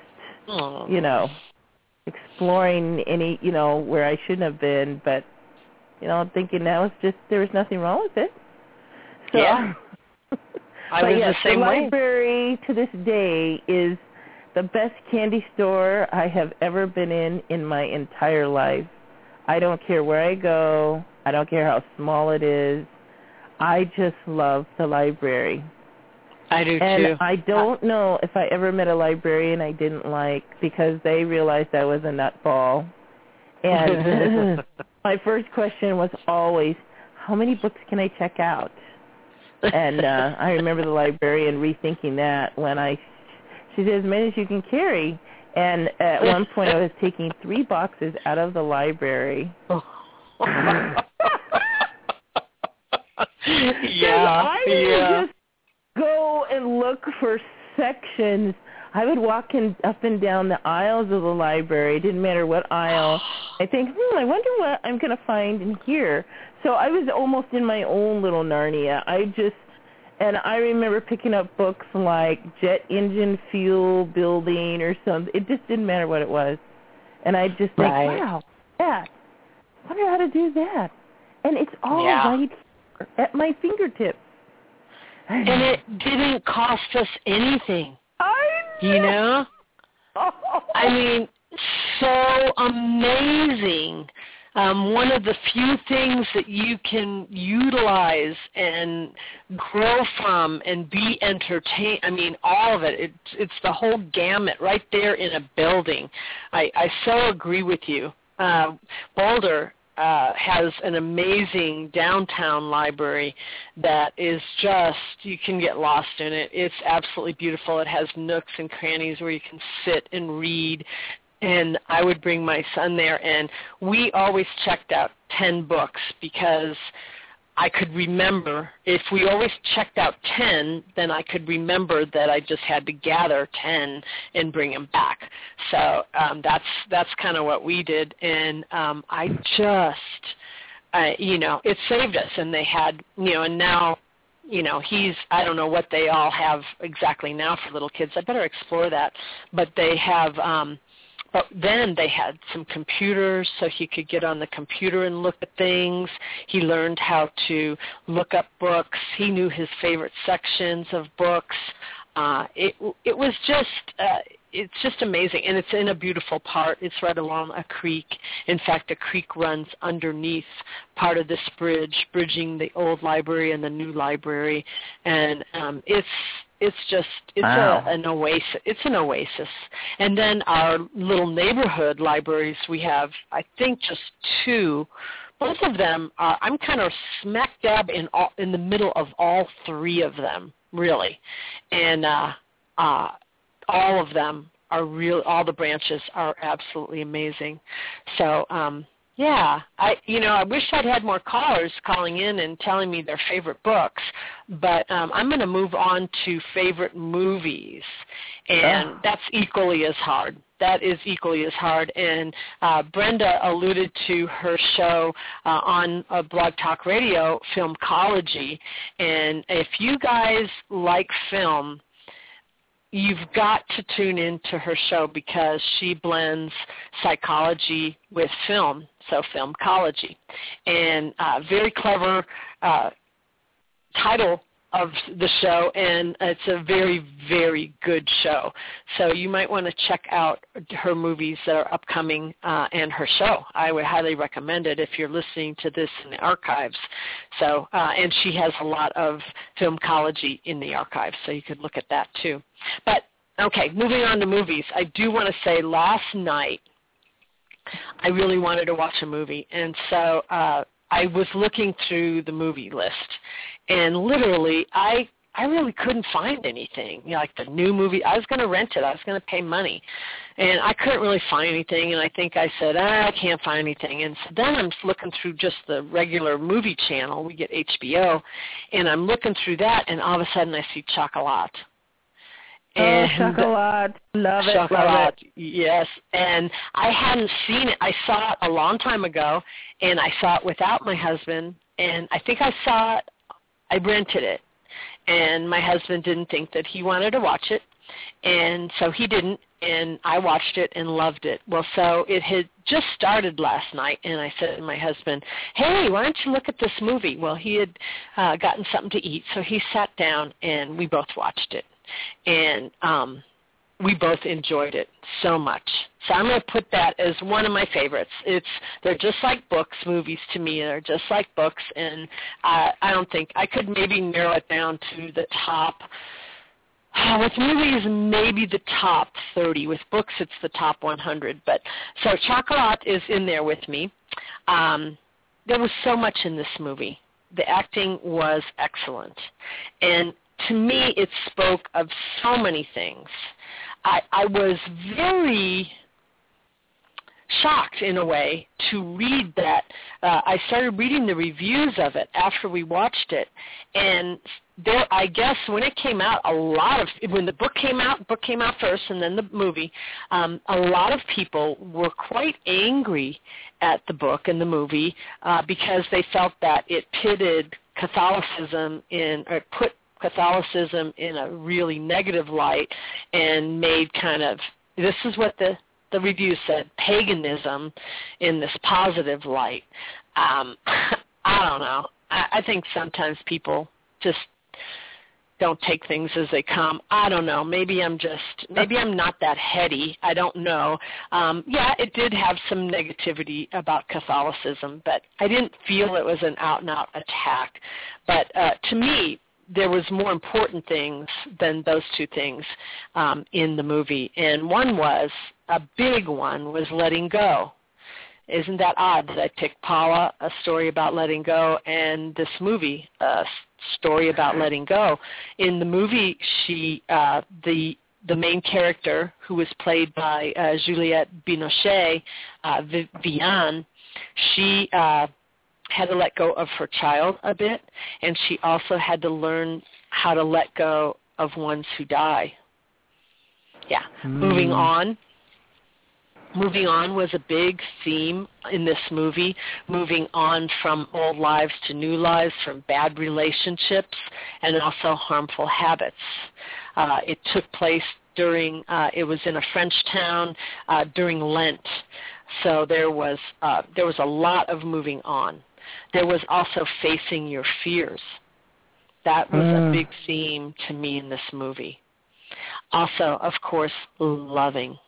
exploring any, where I shouldn't have been, but, I'm thinking now it's just, there was nothing wrong with it. So, I was the same way. The library to this day is the best candy store I have ever been in my entire life. I don't care where I go. I don't care how small it is. I just love the library. I do, and too. I don't know if I ever met a librarian I didn't like because they realized I was a nutball. And my first question was always, how many books can I check out? And I remember the librarian rethinking that when she said, as many as you can carry. And at one point I was taking 3 boxes out of the library. I would just go and look for sections. I would walk up and down the aisles of the library. It didn't matter what aisle. I think, I wonder what I'm going to find in here. So I was almost in my own little Narnia. And I remember picking up books like jet engine fuel building or something. It just didn't matter what it was. And I just think, wow, that. I wonder how to do that. And it's all right at my fingertips. And it didn't cost us anything. I know. I mean, so amazing. One of the few things that you can utilize and grow from and be entertained. I mean, all of it. It's the whole gamut right there in a building. I so agree with you. Boulder has an amazing downtown library that is just, you can get lost in it. It's absolutely beautiful. It has nooks and crannies where you can sit and read. And I would bring my son there, and we always checked out 10 books because I could remember, if we always checked out 10, then I could remember that I just had to gather 10 and bring them back. So that's kind of what we did, and I just, it saved us. And they had, and now, he's, I don't know what they all have exactly now for little kids. I better explore that. But they have, but then they had some computers, so he could get on the computer and look at things. He learned how to look up books. He knew his favorite sections of books. It was just, it's just amazing, and it's in a beautiful part. It's right along a creek. In fact, a creek runs underneath part of this bridge, bridging the old library and the new library, and it's an oasis. It's an oasis. And then our little neighborhood libraries, we have, I think, just 2. Both of them are, I'm kind of smack dab in the middle of all 3 of them, really. And all of them are real. All the branches are absolutely amazing. So, I wish I'd had more callers calling in and telling me their favorite books, but I'm going to move on to favorite movies, and that's equally as hard. That is equally as hard. And Brenda alluded to her show on Blog Talk Radio, Filmcology, and if you guys like film, you've got to tune into her show because she blends psychology with film, so Filmcology. And very clever title of the show, and it's a very, very good show. So you might want to check out her movies that are upcoming and her show. I would highly recommend it if you're listening to this in the archives. So, and she has a lot of Filmcology in the archives, so you could look at that too. But, okay, moving on to movies. I do want to say last night I really wanted to watch a movie, and so I was looking through the movie list, And literally, I really couldn't find anything. Like the new movie, I was going to rent it. I was going to pay money. And I couldn't really find anything, and I think I said, I can't find anything. And so then I'm looking through just the regular movie channel. We get HBO, and I'm looking through that, and all of a sudden I see Chocolat. And Chocolat. Love it. Chocolat, love it. yes. And I hadn't seen it. I saw it a long time ago, and I saw it without my husband, and I think I rented it. And my husband didn't think that he wanted to watch it, and so he didn't, and I watched it and loved it. Well, so it had just started last night, and I said to my husband, hey, why don't you look at this movie? Well, he had gotten something to eat, so he sat down, and we both watched it. And we both enjoyed it so much. So I'm going to put that as one of my favorites. They're just like books. Movies to me are just like books, and I don't think I could maybe narrow it down to the top. With movies, maybe the top 30. With books, it's the top 100. But so Chocolat is in there with me. There was so much in this movie. The acting was excellent, and to me, it spoke of so many things. I was very shocked, in a way, to read that. I started reading the reviews of it after we watched it, and there, I guess when it came out, when the book came out first and then the movie, a lot of people were quite angry at the book and the movie because they felt that it pitted Catholicism put Catholicism in a really negative light and made this is what the review said, paganism in this positive light. I don't know. I think sometimes people just don't take things as they come. I don't know. Maybe I'm not that heady. I don't know. Yeah, it did have some negativity about Catholicism, but I didn't feel it was an out-and-out attack. But to me, there was more important things than those two things in the movie. And a big one was letting go. Isn't that odd that I picked Paula, a story about letting go, and this movie, a story about letting go? In the movie, the main character, who was played by Juliette Binoche, Viviane, she had to let go of her child a bit, and she also had to learn how to let go of ones who die. Yeah, Moving on. Moving on was a big theme in this movie, moving on from old lives to new lives, from bad relationships and also harmful habits. It took place it was in a French town during Lent, so there was a lot of moving on. There was also facing your fears. That was a big theme to me in this movie. Also, of course, loving.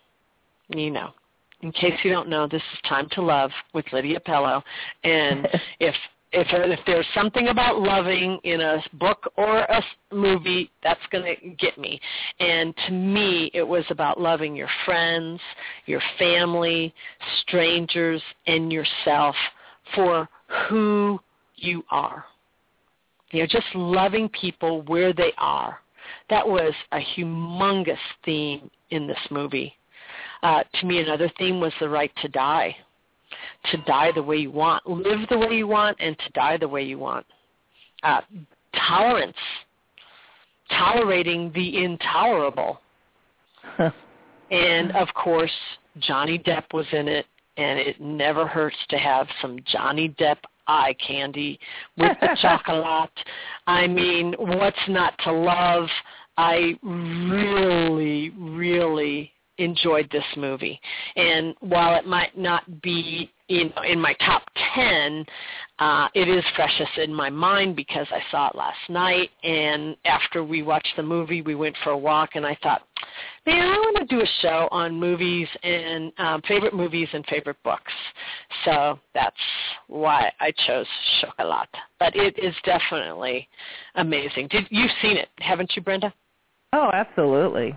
In case you don't know, this is Time to Love with Lydia Pello. And if there's something about loving in a book or a movie, that's going to get me. And to me, it was about loving your friends, your family, strangers, and yourself for who you are. Just loving people where they are. That was a humongous theme in this movie. To me, another theme was the right to die the way you want, live the way you want, and to die the way you want. Tolerance, tolerating the intolerable. And, of course, Johnny Depp was in it, and it never hurts to have some Johnny Depp eye candy with the chocolate. I mean, what's not to love? I really, really enjoyed this movie. And while it might not be in my top 10, it is freshest in my mind because I saw it last night, and after we watched the movie, we went for a walk, and I thought, man, I want to do a show on movies and favorite movies and favorite books. So that's why I chose Chocolat. But it is definitely amazing. You've seen it, haven't you, Brenda? Oh, absolutely.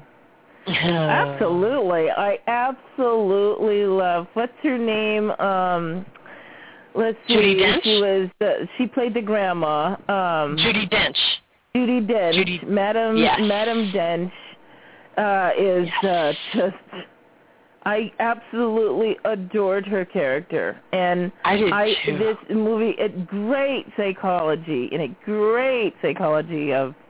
Absolutely. I absolutely love, what's her name? let's see. Judi Dench? She played the grandma. Judi Dench. Judi Dench. Madam Dench is just. I absolutely adored her character, and I did too. This movie, great psychology of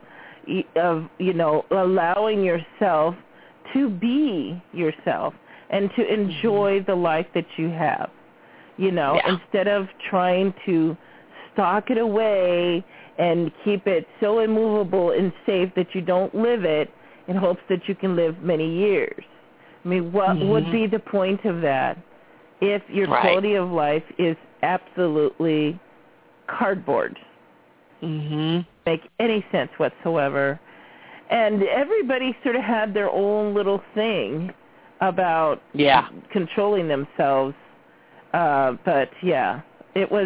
allowing yourself to be yourself and to enjoy the life that you have, instead of trying to stock it away and keep it so immovable and safe that you don't live it in hopes that you can live many years. I mean, what would be the point of that if your quality of life is absolutely cardboard? Make any sense whatsoever. And everybody sort of had their own little thing about controlling themselves. But it was,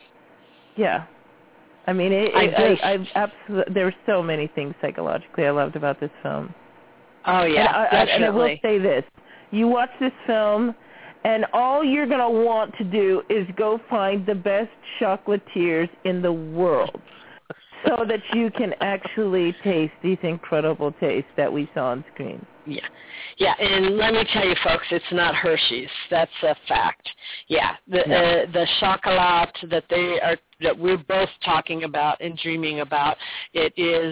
I mean, I absolutely, there were so many things psychologically I loved about this film. Oh, yeah, definitely. And I will say this. You watch this film, and all you're going to want to do is go find the best chocolatiers in the world so that you can actually taste these incredible tastes that we saw on screen. Yeah, and let me tell you, folks, it's not Hershey's. That's a fact. Yeah, the chocolat that we're both talking about and dreaming about, it's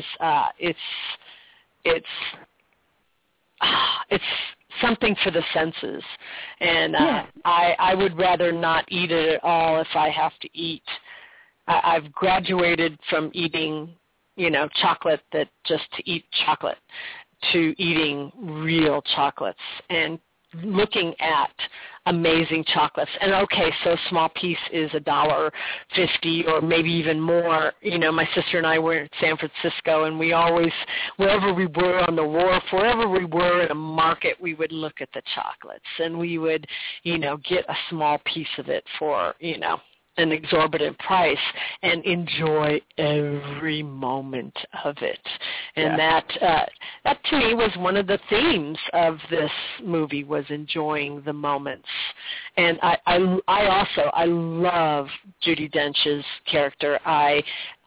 something for the senses, and I would rather not eat it at all if I have to eat. I've graduated from eating, chocolate that just to eat chocolate to eating real chocolates and looking at amazing chocolates. And okay, so a small piece is $1.50 or maybe even more. My sister and I were in San Francisco, and we always, wherever we were on the wharf, wherever we were in a market, we would look at the chocolates, and we would, get a small piece of it for, an exorbitant price and enjoy every moment of it. And that to me was one of the themes of this movie, was enjoying the moments. And I love Judi Dench's character. I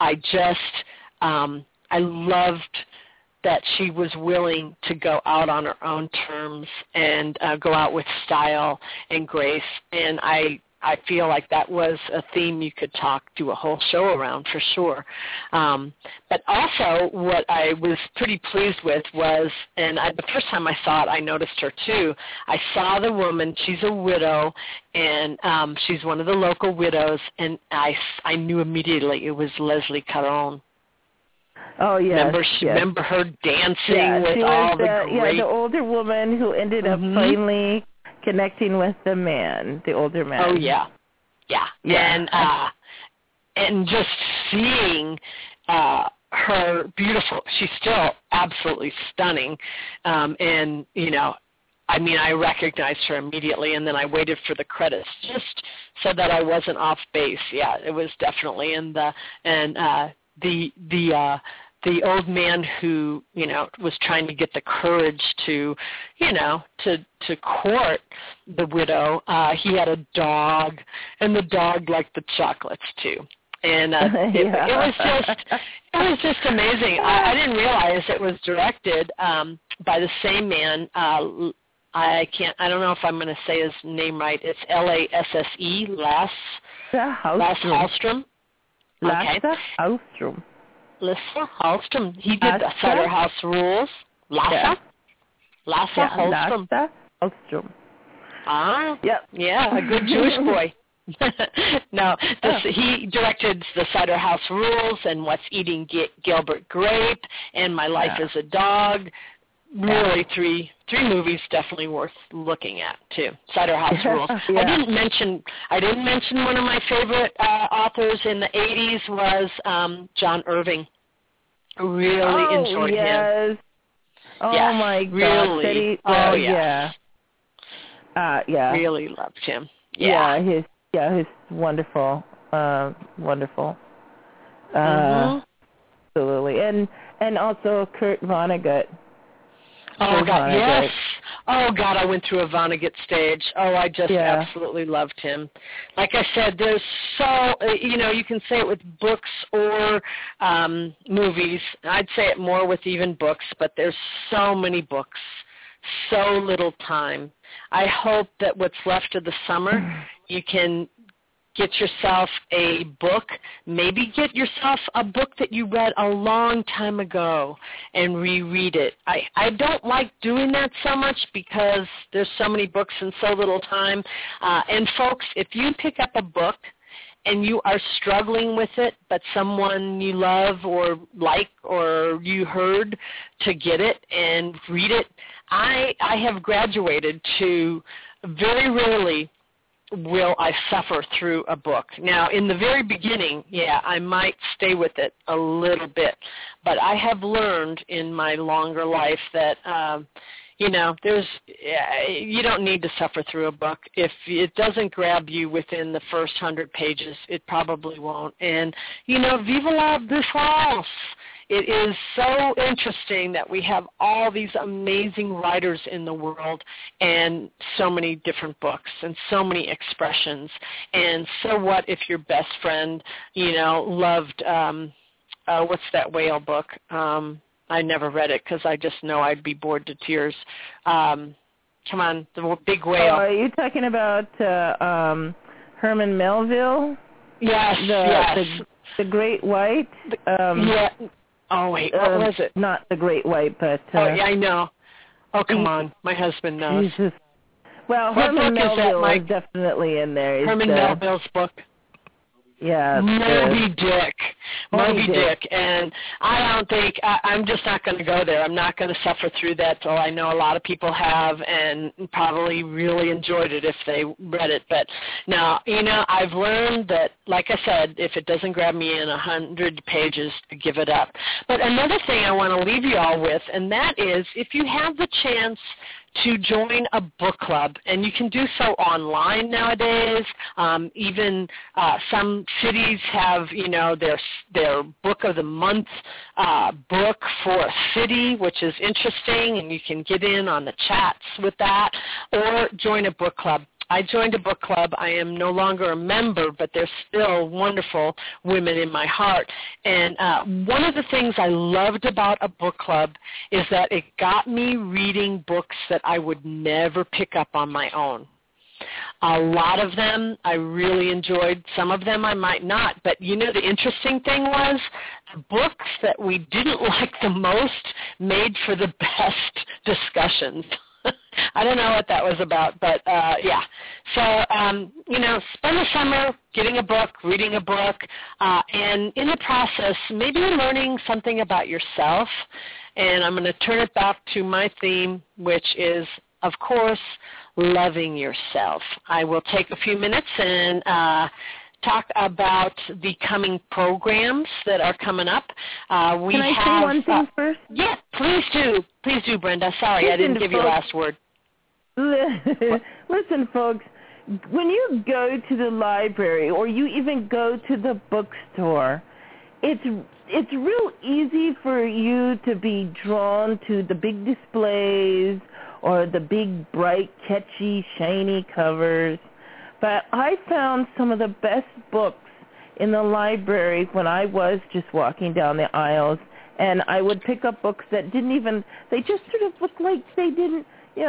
loved that she was willing to go out on her own terms and go out with style and grace. And I feel like that was a theme you could do a whole show around for sure. But also what I was pretty pleased with was, and the first time I saw it, I noticed her too. I saw the woman, she's a widow, and she's one of the local widows, and I knew immediately it was Leslie Caron. Oh, yes. Remember her dancing with all the great... the older woman who ended up finally connecting with the man, the older man. Oh, yeah. And just seeing her beautiful, she's still absolutely stunning. And, I recognized her immediately, and then I waited for the credits just so that I wasn't off base. Yeah, it was definitely the old man who, was trying to get the courage to, to court the widow. He had a dog, and the dog liked the chocolates too. And it was just amazing. I didn't realize it was directed by the same man. I don't know if I'm going to say his name right. It's Lasse Hallström. Lasse Hallström. He did the Cider House Rules. Lasse Hallström. Hallström. Yeah, a good Jewish boy. No, he directed the Cider House Rules and What's Eating Gilbert Grape and My Life as a Dog. Really, three movies definitely worth looking at too. Cider House Rules. I didn't mention one of my favorite authors in the 80s was John Irving. Really enjoyed him. Oh my God! Really. Really loved him. He's wonderful. Wonderful. Absolutely, and also Kurt Vonnegut. Oh God, yes. Oh, God, I went through a Vonnegut stage. Oh, I just absolutely loved him. Like I said, there's so, you can say it with books or movies. I'd say it more with even books, but there's so many books, so little time. I hope that what's left of the summer, you can get yourself a book. Maybe get yourself a book that you read a long time ago and reread it. I don't like doing that so much because there's so many books and so little time. And folks, if you pick up a book and you are struggling with it, but someone you love or like or you heard to get it and read it, I have graduated to very rarely will I suffer through a book. Now, in the very beginning, I might stay with it a little bit, but I have learned in my longer life that, you don't need to suffer through a book. If it doesn't grab you within the first 100 pages, it probably won't. And, vive la différence. It is so interesting that we have all these amazing writers in the world and so many different books and so many expressions. And so what if your best friend, loved, what's that whale book? I never read it because I just know I'd be bored to tears. Come on, the big whale. Oh, are you talking about Herman Melville? Yes, The Great White? Yeah. Oh, wait, what was it? Not The Great White, but... I know. Oh, come on. My husband knows. Jesus. Well, what Herman book Melville is that, is definitely in there. Herman Melville's book? Yeah. Moby Dick. And I don't think, I'm just not going to go there. I'm not going to suffer through that, till I know a lot of people have and probably really enjoyed it if they read it. But now, I've learned that, like I said, if it doesn't grab me in 100 pages, to give it up. But another thing I want to leave you all with, and that is, if you have the chance to join a book club, and you can do so online nowadays. Even some cities have, their book of the month book for a city, which is interesting, and you can get in on the chats with that, or join a book club. I joined a book club. I am no longer a member, but there's still wonderful women in my heart. And one of the things I loved about a book club is that it got me reading books that I would never pick up on my own. A lot of them I really enjoyed. Some of them I might not. But, the interesting thing was the books that we didn't like the most made for the best discussions. I don't know what that was about, but So, spend the summer getting a book, reading a book, and in the process, maybe learning something about yourself. And I'm going to turn it back to my theme, which is, of course, loving yourself. I will take a few minutes and talk about the coming programs that are coming up. Can I say one thing first? Yeah, please do. Please do, Brenda. Sorry, I didn't give you the last word. Listen, folks, when you go to the library or you even go to the bookstore, it's real easy for you to be drawn to the big displays or the big, bright, catchy, shiny covers. But I found some of the best books in the library when I was just walking down the aisles, and I would pick up books that they just sort of looked like they didn't,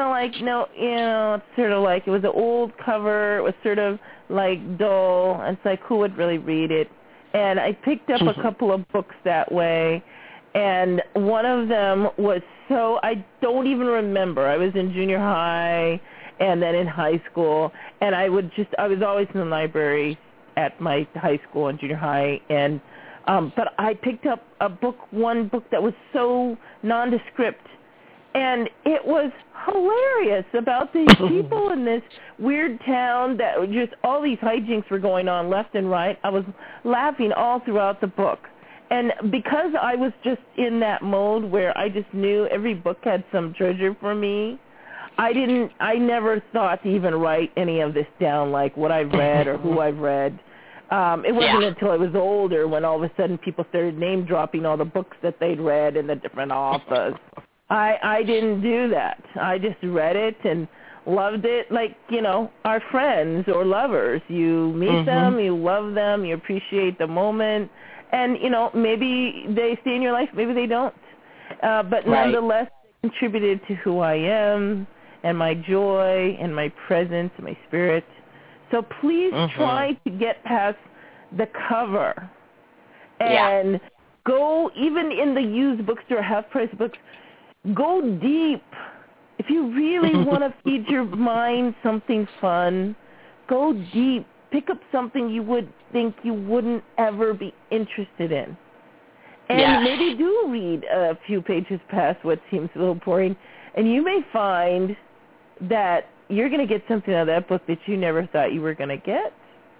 it's sort of like it was an old cover, it was sort of like dull, and it's like, who would really read it? And I picked up a couple of books that way, and one of them was I don't even remember. I was in junior high and then in high school, and I was always in the library at my high school and junior high, and but I picked up one book that was so nondescript, and it was hilarious about these people in this weird town that just all these hijinks were going on left and right. I was laughing all throughout the book. And because I was just in that mode where I just knew every book had some treasure for me, I never thought to even write any of this down, like what I've read or who I've read. It wasn't until I was older when all of a sudden people started name dropping all the books that they'd read and the different authors. I didn't do that. I just read it and loved it like, our friends or lovers. You meet them, you love them, you appreciate the moment, and, maybe they stay in your life, maybe they don't. But nonetheless, they contributed to who I am and my joy and my presence and my spirit. So please try to get past the cover and go, even in the used bookstore, half-price books, go deep. If you really want to feed your mind something fun, go deep. Pick up something you would think you wouldn't ever be interested in. And maybe do read a few pages past what seems a little boring, and you may find that you're going to get something out of that book that you never thought you were going to get.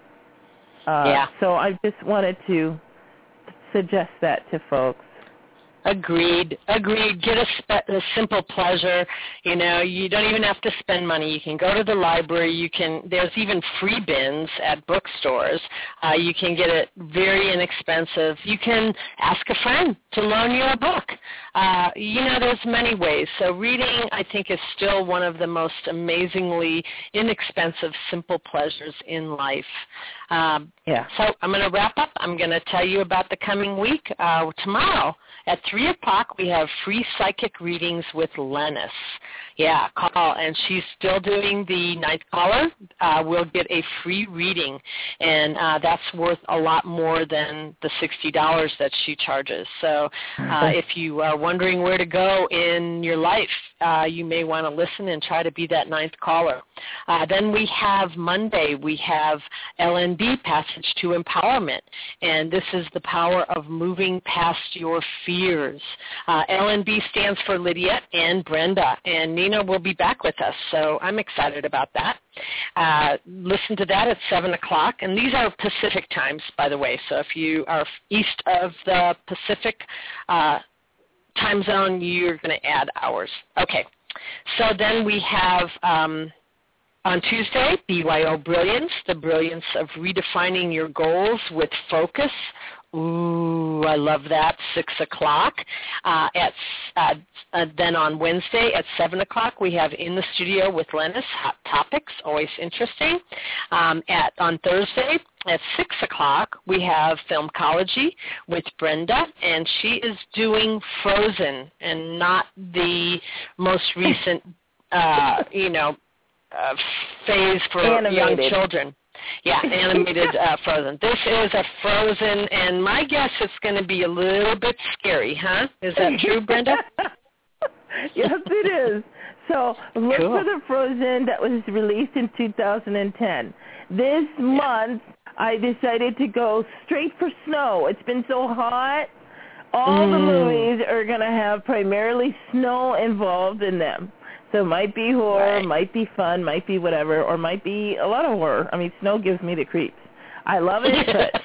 So I just wanted to suggest that to folks. Agreed. Get a simple pleasure. You don't even have to spend money. You can go to the library. There's even free bins at bookstores. You can get it very inexpensive. You can ask a friend to loan you a book. There's many ways. So reading, I think, is still one of the most amazingly inexpensive, simple pleasures in life. So I'm going to wrap up. I'm going to tell you about the coming week. Tomorrow at 3 o'clock, we have free psychic readings with Lennis. Call, and she's still doing the ninth caller. We'll get a free reading, and that's worth a lot more than the $60 that she charges. So if you are wondering where to go in your life, you may want to listen and try to be that ninth caller. Then we have Monday, we have LNB, Passage to Empowerment, and this is the power of moving past your fears. LNB stands for Lydia and Brenda, and Nina will be back with us, so I'm excited about that. Listen to that at 7 o'clock, and these are Pacific times, by the way, so if you are east of the Pacific time zone, you're going to add hours. Okay, so then we have on Tuesday, BYO Brilliance, the brilliance of redefining your goals with focus. Ooh, I love that. 6 o'clock. Then on Wednesday at 7 o'clock, we have In the Studio with Lennis, Hot Topics, always interesting. On Thursday at 6 o'clock, we have Filmcology with Brenda, and she is doing Frozen and not the most recent, phase for young children. Animated Frozen. This is a Frozen, and my guess it's going to be a little bit scary, huh? Is that true, Brenda? Yes, it is. So look for the Frozen that was released in 2010. This month, I decided to go straight for snow. It's been so hot. All the movies are going to have primarily snow involved in them. So it might be horror, might be fun, might be whatever, or might be a lot of horror. I mean, snow gives me the creeps. I love it, but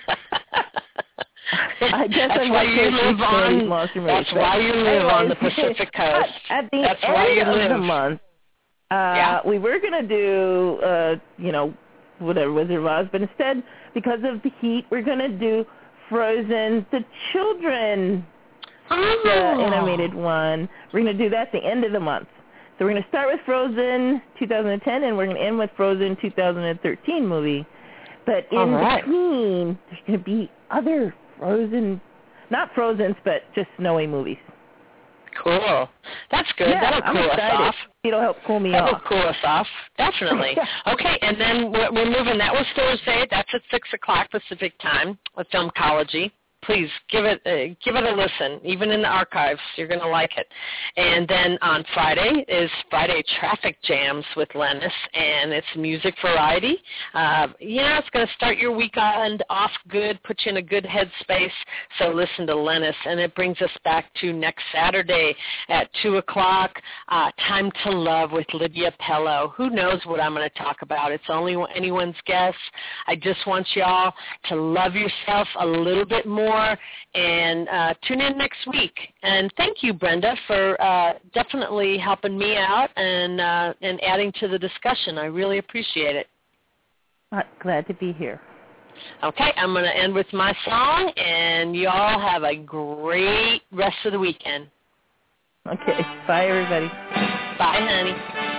I guess that's why you live on. That's why you live on the Pacific Coast. At the end of the month, we were going to do, whatever, Wizard of Oz, but instead, because of the heat, we're going to do Frozen, the children, the animated one. We're going to do that at the end of the month. So we're going to start with Frozen 2010, and we're going to end with Frozen 2013 movie. But in between, there's going to be other Frozen, not Frozens, but just snowy movies. Cool. That's good. Yeah, That'll cool us off. It'll help cool me off. That'll cool us off. Definitely. Okay, and then we're moving. That was Thursday. That's at 6 o'clock Pacific time with Filmcology. Please give it a listen. Even in the archives, you're going to like it. And then on Friday is Friday Traffic Jams with Lennis, and it's music variety. It's going to start your weekend off good, put you in a good headspace. So listen to Lennis, and it brings us back to next Saturday at 2 o'clock. Time to Love with Lydia Pello. Who knows what I'm going to talk about? It's only anyone's guess. I just want y'all to love yourself a little bit more. And tune in next week. And thank you, Brenda, for definitely helping me out and adding to the discussion. I really appreciate it. Glad to be here. Okay, I'm going to end with my song, and you all have a great rest of the weekend. Okay. Bye, everybody. Bye, honey.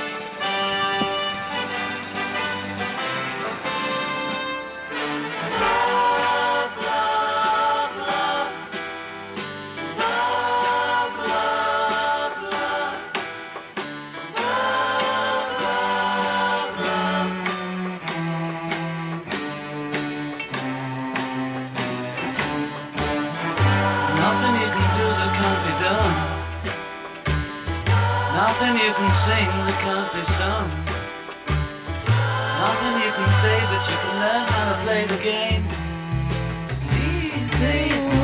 Nothing you can sing that can't be sung. Nothing you can say, but you can learn how to play the game. Easy.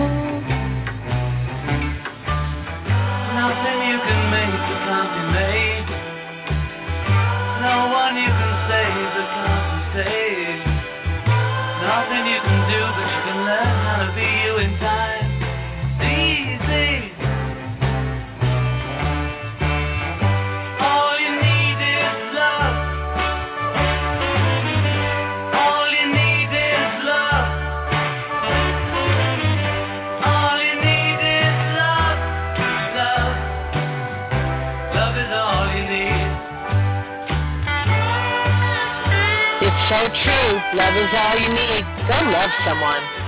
Nothing you can make that can't be made. No one you can save that can't be saved. Nothing you can do, but you can learn how to be you in time. Easy. So true. Love is all you need. Go love someone.